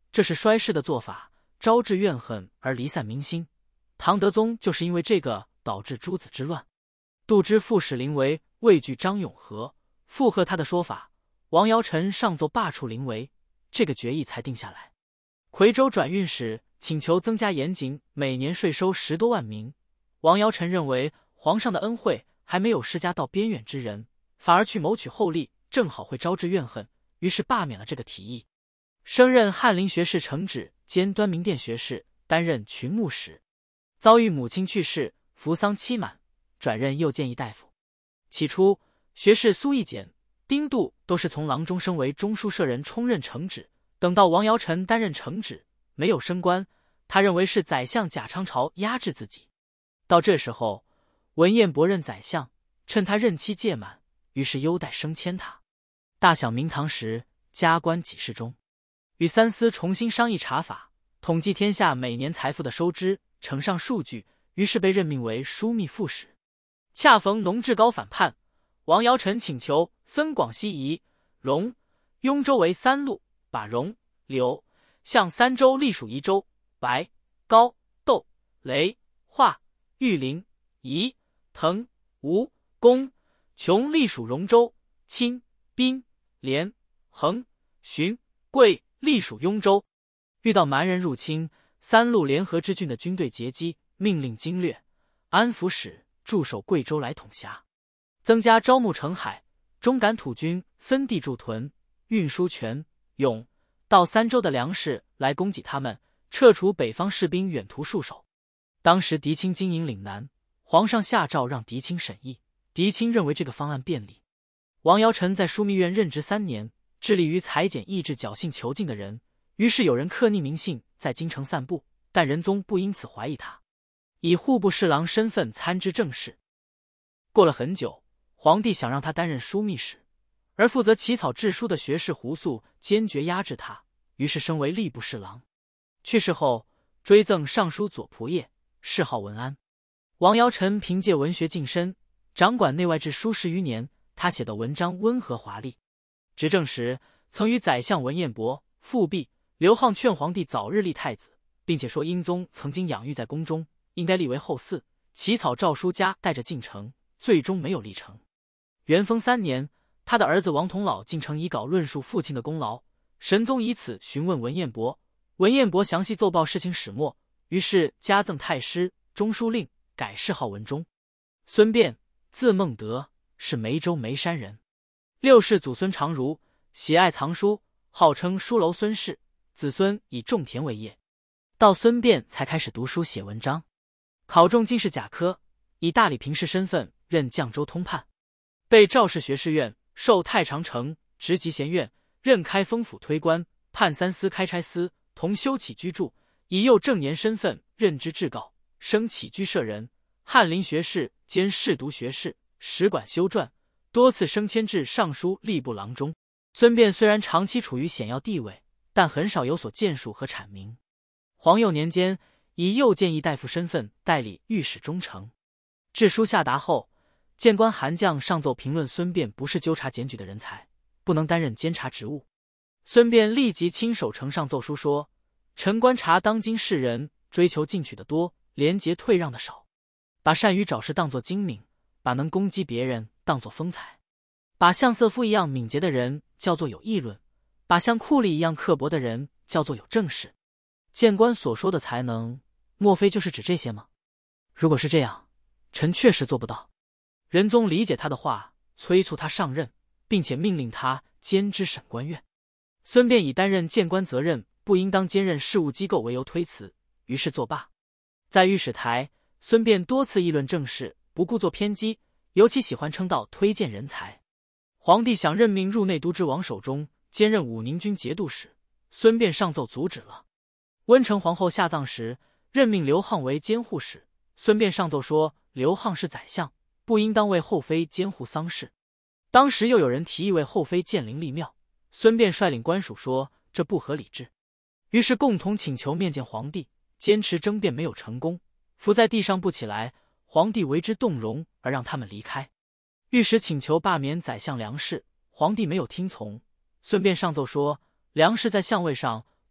这是衰世的做法，招致怨恨而离散民心。唐德宗就是因为这个导致诸子之乱。杜之副使林维畏惧张永和，附和他的说法，王尧臣上奏罢黜林维，这个决议才定下来。夔州转运使请求增加盐井，每年税收十多万民。王尧臣认为皇上的恩惠还没有施加到边远之人，反而去谋取厚利，正好会招致怨恨，于是罢免了这个提议。升任翰林学士承旨兼端明殿学士，担任群牧使。遭遇母亲去世，服丧期满，转任右谏议大夫。起初，学士苏义简、丁度都是从郎中升为中书舍人，充任承旨。等到王尧臣担任承旨，没有升官，他认为是宰相贾昌朝压制自己。到这时候，文彦博任宰相，趁他任期届满，于是优待升迁他。大享明堂时，加官给事中，与三司重新商议查法，统计天下每年财富的收支，呈上数据，于是被任命为枢密副使。恰逢农志高反叛，王尧臣请求分广西夷、荣、雍州为三路，把荣、柳、向三州隶属宜州、白、高、窦、雷、华、玉林、宜、滕、吴、公、琼隶属荣州，清、滨、连、衡、荀、贵隶属雍州。遇到蛮人入侵，三路联合之郡的军队截击，命令经略、安抚使驻守贵州来统辖，增加招募澄海、中赶土军，分地驻屯，运输泉、永到三州的粮食来供给他们，撤除北方士兵远途戍守。当时狄青经营岭南，皇上下诏让狄青审议，狄青认为这个方案便利。王尧臣在枢密院任职三年，致力于裁剪抑制侥幸囚禁的人，于是有人刻匿名信在京城散布，但仁宗不因此怀疑他，以户部侍郎身份参知政事。过了很久，皇帝想让他担任枢密使，而负责起草制书的学士胡素坚决压制他，于是升为吏部侍郎。去世后，追赠尚书左仆射，谥号文安。王尧臣凭借文学晋升，掌管内外治书十余年，他写的文章温和华丽。执政时，曾与宰相文彦博、复辟、刘沆劝皇帝早日立太子，并且说英宗曾经养育在宫中，应该立为后嗣。起草诏书家带着进城，最终没有立成。元丰三年，他的儿子王同老进城遗稿论述父亲的功劳，神宗以此询问文彦博，文彦博详细奏报事情始末，于是加赠太师、中书令，改谥号文忠。孙辩，字孟德，是梅州梅山人。六世祖孙常如，喜爱藏书，号称书楼孙氏，子孙以种田为业。到孙辩才开始读书写文章，考中进士甲科，以大理评事身份任绛州通判，被赵氏学士院授太常丞，职集贤院，任开封府推官，判三司开差司，同修起居注，以右正言身份任知制告，升起居舍人，翰林学士兼侍读学士，使管修撰，多次升迁至尚书吏部郎中。孙辩虽然长期处于显要地位，但很少有所建树和阐明。皇佑年间，以右谏议大夫身份代理御史中丞。制书下达后，谏官韩绛上奏评论孙辩不是纠察检举的人才，不能担任监察职务。孙辩立即亲手呈上奏书说：臣观察当今世人，追求进取的多，廉洁退让的少，把善于找事当作精明，把能攻击别人当作风采，把像瑟夫一样敏捷的人叫做有议论，把像库里一样刻薄的人叫做有正事。谏官所说的才能，莫非就是指这些吗？如果是这样，臣确实做不到。仁宗理解他的话，催促他上任，并且命令他兼知审官院。孙辩以担任谏官责任不应当兼任事务机构为由推辞，于是作罢。在御史台，孙辩多次议论政事，不故作偏激，尤其喜欢称道推荐人才。皇帝想任命入内都之王守忠兼任武宁军节度使，孙辩上奏阻止了。温成皇后下葬时，任命刘沆为监护使，孙辩上奏说刘沆是宰相，不应当为后妃监护丧事。当时又有人提议为后妃建陵立庙，孙辩率领官属说这不合理制，于是共同请求面见皇帝，坚持争辩没有成功，伏在地上不起来，皇帝为之动容而让他们离开。御史请求罢免宰相梁氏，皇帝没有听从。孙辩上奏说梁氏在相位上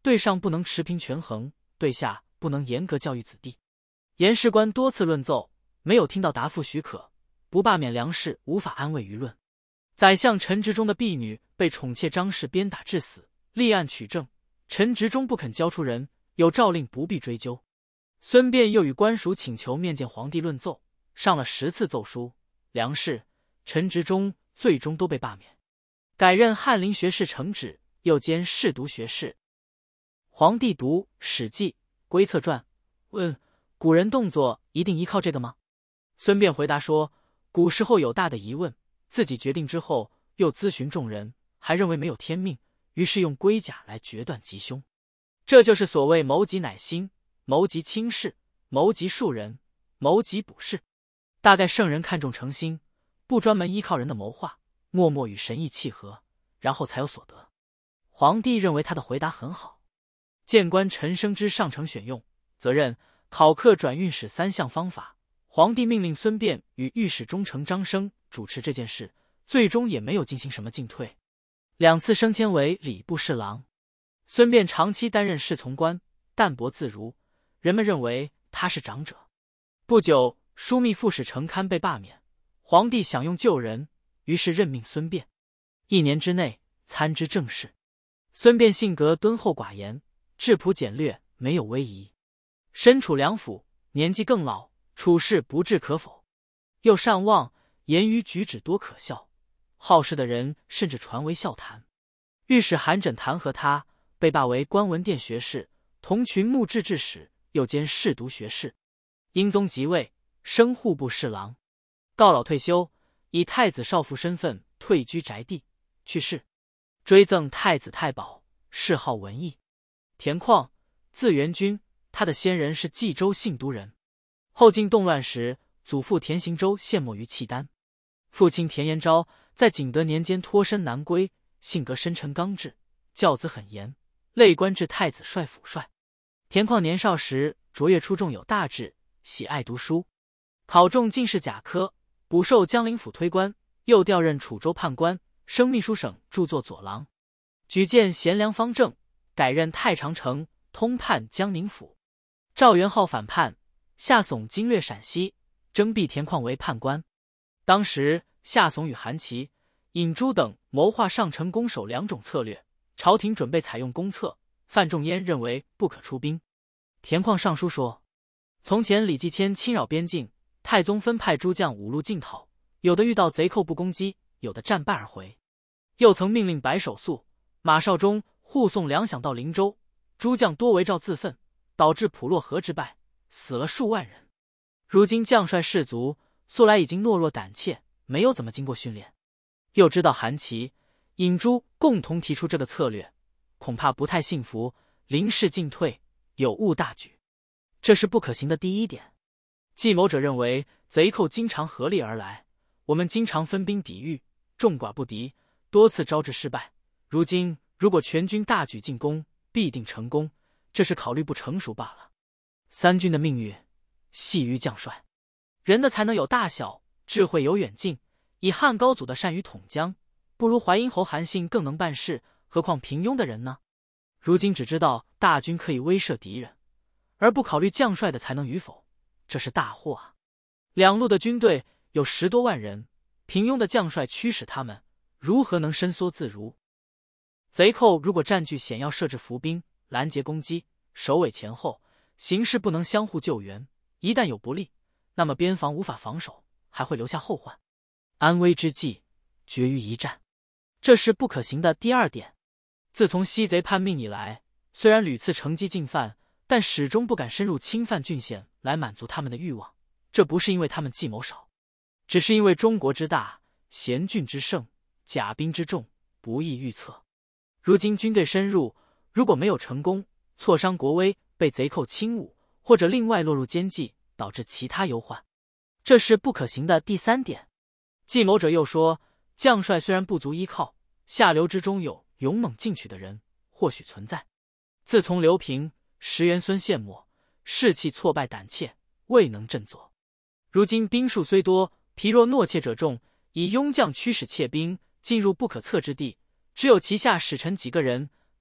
对上不能持平权衡，对下不能严格教育子弟。严士官多次论奏，没有听到答复许可，不罢免梁氏无法安慰舆论。宰相陈执中的婢女被宠妾张氏鞭打致死，立案取证，陈执中不肯交出人，有诏令不必追究。孙辩又与官署请求面见皇帝论奏，上了十次奏书，梁氏、陈执中最终都被罢免，改任翰林学士承旨，又兼侍读学士。皇帝读《史记》《归策传》，问：古人动作一定依靠这个吗？孙辩回答说：古时候有大的疑问，自己决定之后，又咨询众人，还认为没有天命，于是用龟甲来决断吉凶。这就是所谓谋吉乃兴，谋吉轻视，谋吉庶人，谋吉补事。大概圣人看重诚心，不专门依靠人的谋划，默默与神意契合，然后才有所得。皇帝认为他的回答很好。谏官陈升之上呈选用，责任考课转运使三项方法。皇帝命令孙辩与御史中丞张升主持这件事，最终也没有进行什么进退。两次升迁为礼部侍郎。孙辩长期担任侍从官，淡泊自如，人们认为他是长者。不久，枢密副使程堪被罢免，皇帝想用救人，于是任命孙辩。一年之内参知政事。孙辩性格敦厚寡言，质朴简略，没有威仪。身处梁府，年纪更老，处事不置可否，又善忘，言语举止多可笑，好事的人甚至传为笑谈。御史韩缜弹劾他，被罢为观文殿学士，同群目制制使，又兼侍读学士。英宗即位，升户部侍郎。告老退休，以太子少傅身份退居宅地，去世。追赠太子太保，谥号文义。田况，字元君，他的先人是冀州信都人。后晋动乱时，祖父田行舟陷没于契丹，父亲田延昭在景德年间脱身南归，性格深沉刚直，教子很严，累官至太子帅辅帅。田况年少时卓越出众，有大志，喜爱读书，考中进士甲科，补授江陵府推官，又调任楚州判官，升秘书省著作佐郎，举荐贤良方正，改任太常丞，通判江宁府。赵元昊反叛，夏竦经略陕西，征辟田况为判官。当时夏竦与韩琦、尹洙等谋划上城攻守两种策略，朝廷准备采用攻策，范仲淹认为不可出兵。田况上书说：从前李继迁侵扰边境，太宗分派诸将五路进讨，有的遇到贼寇不攻击，有的战败而回。又曾命令白手素、马绍忠护送粮饷到灵州，诸将多围赵自奋，导致普洛河之败，死了数万人。如今将帅士卒素来已经懦弱胆怯，没有怎么经过训练，又知道韩琦、尹洙共同提出这个策略，恐怕不太信服，临事进退，有误大局，这是不可行的第一点。计谋者认为贼寇经常合力而来，我们经常分兵抵御，众寡不敌，多次招致失败。如今如果全军大举进攻，必定成功，这是考虑不成熟罢了。三军的命运系于将帅，人的才能有大小，智慧有远近，以汉高祖的善于统将，不如淮阴侯韩信更能办事，何况平庸的人呢？如今只知道大军可以威慑敌人，而不考虑将帅的才能与否，这是大祸啊！两路的军队有十多万人，平庸的将帅驱使他们，如何能伸缩自如？贼寇如果占据险要设置伏兵，拦截攻击，首尾前后，形势不能相互救援，一旦有不利，那么边防无法防守，还会留下后患。安危之计，决于一战，这是不可行的第二点。自从西贼叛命以来，虽然屡次乘机进犯，但始终不敢深入侵犯郡县来满足他们的欲望。这不是因为他们计谋少，只是因为中国之大，险峻之盛，甲兵之众，不易预测。如今军队深入，如果没有成功，挫伤国威，被贼寇侵侮，或者另外落入奸计，导致其他忧患，这是不可行的第三点。计谋者又说，将帅虽然不足依靠，下流之中有勇猛进取的人，或许存在。自从刘平、石原孙陷没，士气挫败胆怯，未能振作。如今兵数虽多，疲弱懦怯者众，以庸将驱使怯兵进入不可测之地，只有旗下使臣几个人，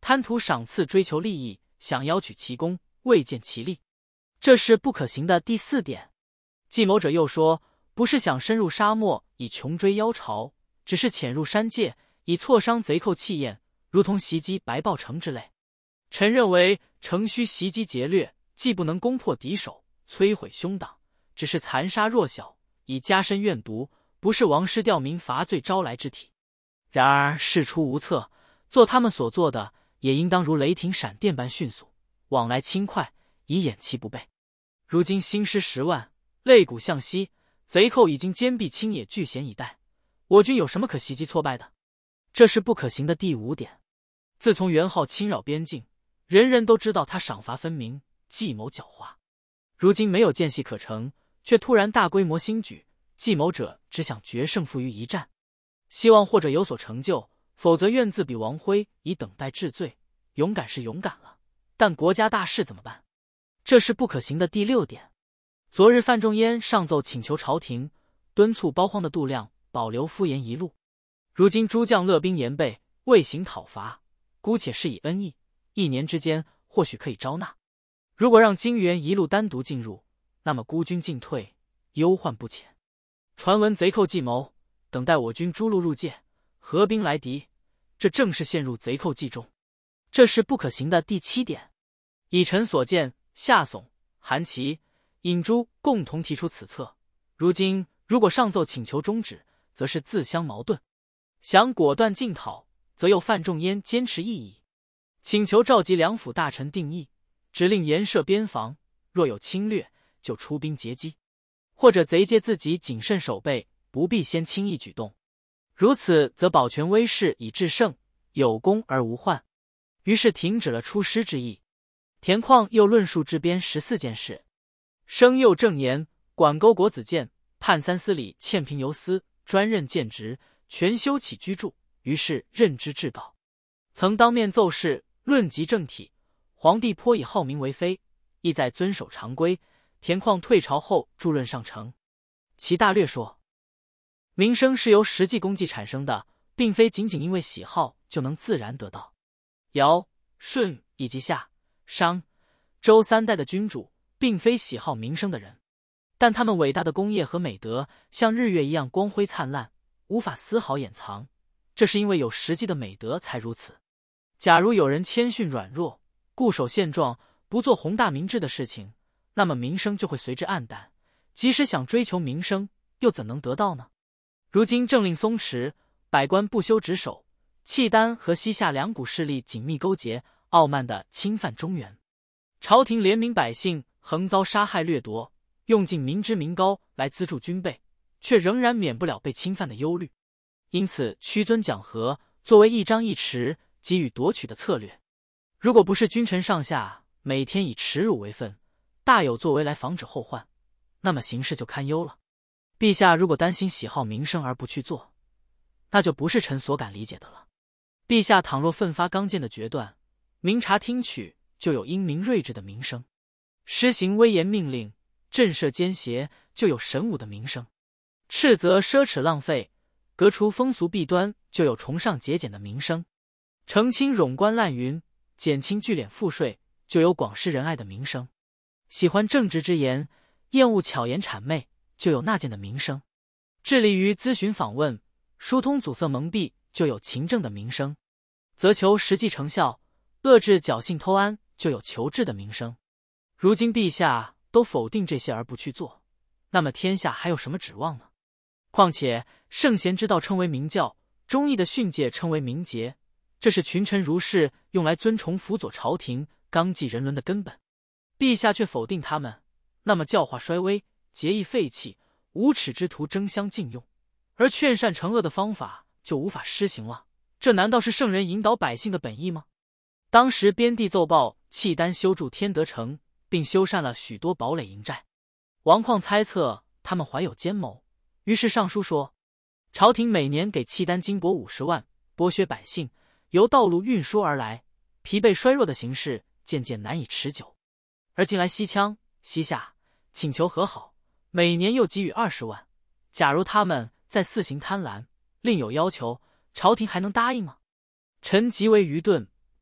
贪图赏赐，追求利益，想邀取其功，未见其利，这是不可行的第四点。计谋者又说，不是想深入沙漠以穷追妖巢，只是潜入山界以挫伤贼寇气焰，如同袭击白豹城之类。臣认为城需袭击劫掠，既不能攻破敌手，摧毁凶党，只是残杀弱小，以加深怨毒，不是王师吊民伐罪招来之体。然而事出无策，做他们所做的，也应当如雷霆闪电般迅速，往来轻快，以掩其不备。如今兴师十万，擂鼓向西，贼寇已经坚壁清野，据险以待，我军有什么可袭击挫败的？这是不可行的第五点。自从元昊侵扰边境，人人都知道他赏罚分明，计谋狡猾。如今没有间隙可乘，却突然大规模兴举，计谋者只想决胜负于一战，希望或者有所成就，否则愿自比王辉，以等待治罪。勇敢是勇敢了，但国家大事怎么办？这是不可行的第六点。昨日范仲淹上奏请求朝廷敦促包荒的度量保留敷延一路，如今诸将勒兵严备，未行讨伐，姑且是以恩义，一年之间或许可以招纳。如果让金元一路单独进入，那么孤军进退，忧患不浅。传闻贼寇计谋，等待我军诸路入界，合兵来敌，这正是陷入贼寇计中。这是不可行的第七点。以臣所见，夏竦、韩琦、尹洙共同提出此策，如今如果上奏请求终止，则是自相矛盾；想果断进讨，则又范仲淹坚持异议。请求召集两府大臣定议，指令严设边防，若有侵略，就出兵截击；或者贼界自己谨慎守备，不必先轻易举动。如此则保全威势以制胜，有功而无患。于是停止了出师之意。田况又论述治边十四件事。生右正言，管沟国子监，判三司理欠平游司，专任谏职，全修起居住。于是任之至告。曾当面奏事，论及政体，皇帝颇以好民为非，意在遵守常规。田况退朝后著论上呈，其大略说，民生是由实际功绩产生的，并非仅仅因为喜好就能自然得到。尧、舜以及夏、商、周三代的君主，并非喜好民生的人，但他们伟大的功业和美德像日月一样光辉灿烂，无法丝毫掩藏，这是因为有实际的美德才如此。假如有人谦逊软弱，固守现状，不做宏大明智的事情，那么民生就会随之黯淡，即使想追求民生，又怎能得到呢？如今政令松弛，百官不修职守，契丹和西夏两股势力紧密勾结，傲慢地侵犯中原，朝廷怜悯百姓，横遭杀害掠夺，用尽民脂民膏来资助军备，却仍然免不了被侵犯的忧虑。因此屈尊讲和作为一张一弛给予夺取的策略。如果不是君臣上下每天以耻辱为分，大有作为来防止后患，那么形势就堪忧了。陛下如果担心喜好民生而不去做，那就不是臣所敢理解的了。陛下倘若奋发刚健的决断，明察听取，就有英明睿智的民生；施行威严命令，震慑奸邪，就有神武的民生；斥责奢侈浪费，革除风俗弊端，就有崇尚节俭的民生；澄清冗官滥竽，减轻聚敛赋税，就有广施仁爱的民生；喜欢正直之言，厌恶巧言谄媚，就有纳谏的民生；致力于咨询访问，疏通阻塞蒙蔽，就有勤政的民生；则求实际成效，遏制侥幸偷安，就有求治的民生。如今陛下都否定这些而不去做，那么天下还有什么指望呢？况且圣贤之道称为明教，忠义的训诫称为明节，这是群臣如是用来尊崇辅佐朝廷、纲纪人伦的根本。陛下却否定他们，那么教化衰微，节义废弃，无耻之徒争相禁用，而劝善惩恶的方法就无法施行了。这难道是圣人引导百姓的本意吗？当时边地奏报契丹修筑天德城，并修缮了许多堡垒营寨。王旷猜测他们怀有奸谋，于是上书说，朝廷每年给契丹金帛五十万，剥削百姓，由道路运输而来，疲惫衰弱的形势渐渐难以持久。而近来西羌、西夏请求和好，每年又给予二十万。假如他们再肆行贪婪，另有要求，朝廷还能答应吗？臣极为愚钝，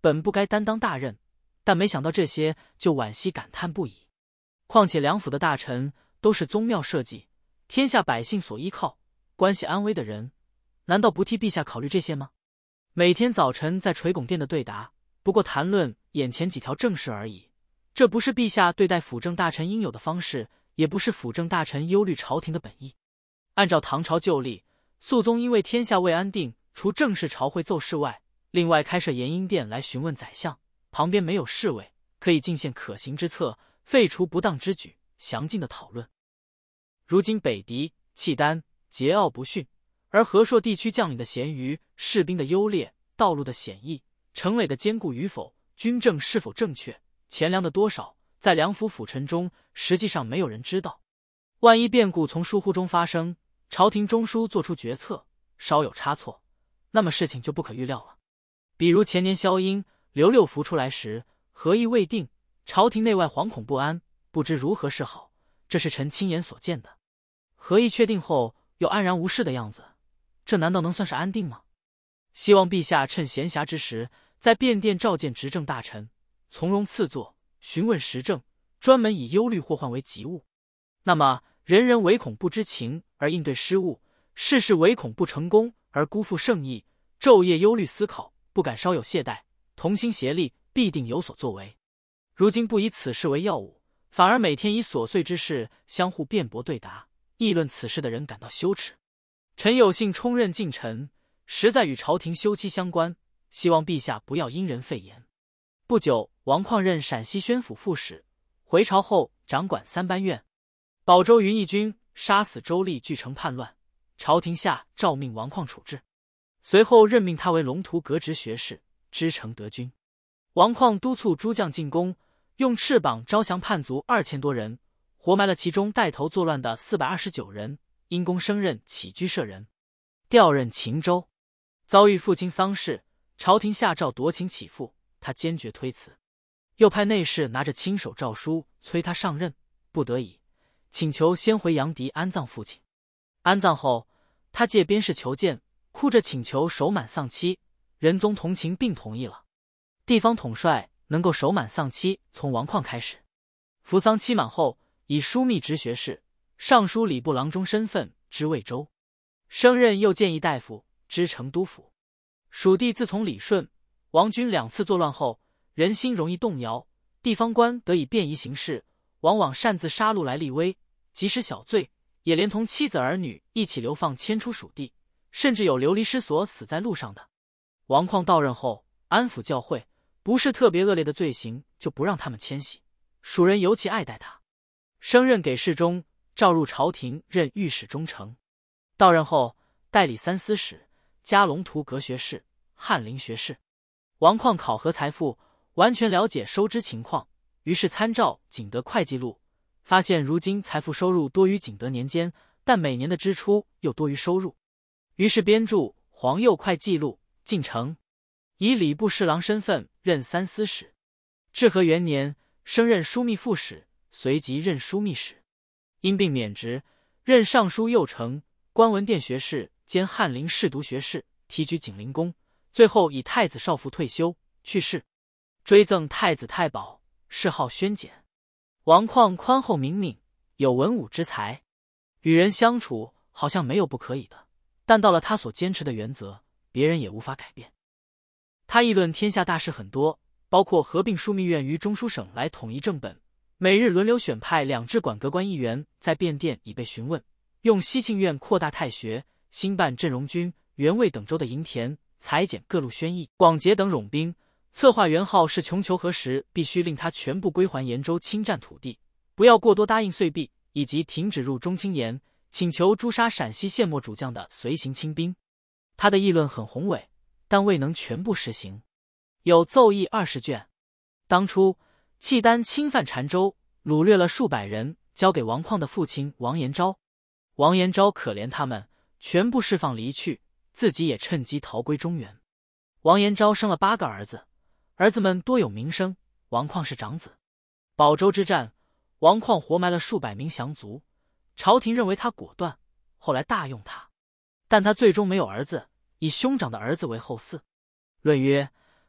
本不该担当大任，但没想到这些，就惋惜感叹不已。况且梁府的大臣都是宗庙社稷，天下百姓所依靠、关系安危的人，难道不替陛下考虑这些吗？每天早晨在垂拱殿的对答，不过谈论眼前几条政事而已，这不是陛下对待辅政大臣应有的方式，也不是辅政大臣忧虑朝廷的本意。按照唐朝旧例，肃宗因为天下未安定，除正式朝会奏事外，另外开设延英殿来询问宰相，旁边没有侍卫，可以进献可行之策，废除不当之举，详尽的讨论。如今北狄、契丹桀骜不驯，而河朔地区将领的咸愚、士兵的优劣、道路的险易、城垒的坚固与否、军政是否正确、钱粮的多少，在梁府府臣中实际上没有人知道。万一变故从疏忽中发生，朝廷中枢做出决策，稍有差错，那么事情就不可预料了。比如前年萧英、刘六福出来时，合议未定，朝廷内外惶恐不安，不知如何是好，这是臣亲眼所见的。合议确定后又安然无事的样子，这难道能算是安定吗？希望陛下趁闲暇之时，在便殿召见执政大臣，从容赐座，询问时政，专门以忧虑祸患为急务。那么人人唯恐不知情而应对失误，事事唯恐不成功而辜负圣意，昼夜忧虑思考，不敢稍有懈怠，同心协力，必定有所作为。如今不以此事为要务，反而每天以琐碎之事相互辩驳对答，议论此事的人感到羞耻。臣有幸充任近臣，实在与朝廷休戚相关，希望陛下不要因人废言。不久，王旷任陕西宣抚副使，回朝后掌管三班院。保州云义军杀死周立俱城叛乱，朝廷下诏命王旷处置，随后任命他为龙图阁直学士，知承德军。王旷督促诸将进攻，用翅膀招降叛卒二千多人，活埋了其中带头作乱的四百二十九人，因功升任起居舍人，调任秦州。遭遇父亲丧事，朝廷下诏夺请起复，他坚决推辞，又派内侍拿着亲手诏书催他上任，不得已请求先回阳翟安葬父亲。安葬后，他借边事求见，哭着请求守满丧期，仁宗同情并同意了。地方统帅能够守满丧期，从王旷开始。服丧期满后，以枢密直学士、尚书礼部郎中身份知魏州，升任右谏议大夫，知成都府。蜀地自从李顺、王军两次作乱后，人心容易动摇，地方官得以便宜行事，往往擅自杀戮来立威，即使小罪，也连同妻子儿女一起流放迁出蜀地，甚至有流离失所死在路上的。王旷到任后，安抚教会，不是特别恶劣的罪行就不让他们迁徙，蜀人尤其爱戴他。升任给事中，召入朝廷任御史中丞。到任后，代理三司使，加龙图阁学士、翰林学士。王旷考核财富，完全了解收支情况，于是参照景德会计录，发现如今财富收入多于景德年间，但每年的支出又多于收入，于是编著《黄右会计录》进呈，以礼部侍郎身份任三司使。至和元年，升任枢密副使，随即任枢密使。因病免职，任尚书右丞、观文殿学士兼翰林侍读学士，提举景陵公，最后以太子少傅退休去世，追赠太子太保，谥号宣简。王旷宽厚明敏，有文武之才，与人相处好像没有不可以的，但到了他所坚持的原则，别人也无法改变。他议论天下大事很多，包括合并枢密院于中书省来统一正本，每日轮流选派两制管阁官议员在便殿以备询问，用西庆院扩大太学，兴办镇戎军、原魏等州的营田，裁减各路宣议、广节等冗兵，策划元昊是穷求和时，必须令他全部归还延州侵占土地，不要过多答应岁币，以及停止入中青盐，请求诛杀陕西献墨主将的随行清兵。他的议论很宏伟，但未能全部实行。有奏议二十卷。当初契丹侵犯澶州，掳掠了数百人，交给王旷的父亲王延昭。王延昭可怜他们，全部释放离去，自己也趁机逃归中原。王延昭生了八个儿子，儿子们多有名声，王旷是长子。保州之战，王旷活埋了数百名降卒，朝廷认为他果断，后来大用他，但他最终没有儿子，以兄长的儿子为后嗣。论曰：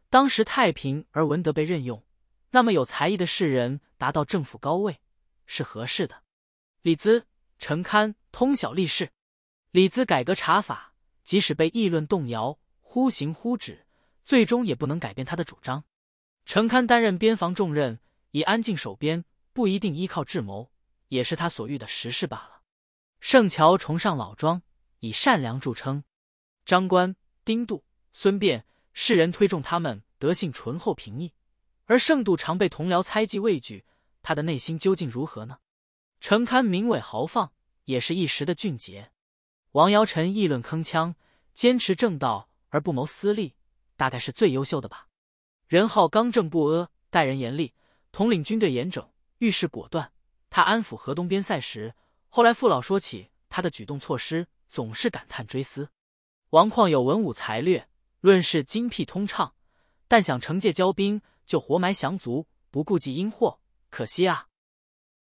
当时太平而文德被任用，那么有才艺的士人达到政府高位是合适的。李兹、陈堪通晓吏事，李兹改革察法，即使被议论动摇，忽行忽止，最终也不能改变他的主张。陈堪担任边防重任，以安静守边，不一定依靠智谋，也是他所遇的时事罢了。盛乔崇尚老庄，以善良著称。张官、丁度、孙辩世人推重他们德性醇厚平易，而盛度常被同僚猜忌畏惧，他的内心究竟如何呢？陈堪名伟豪放，也是一时的俊杰。王尧臣议论铿锵，坚持正道而不谋私利，大概是最优秀的吧。任浩刚正不阿，待人严厉，统领军队严整，遇事果断。他安抚河东边塞时，后来父老说起他的举动措施，总是感叹追思。王旷有文武才略，论事精辟通畅，但想惩戒骄兵，就活埋降卒，不顾忌因祸，可惜啊！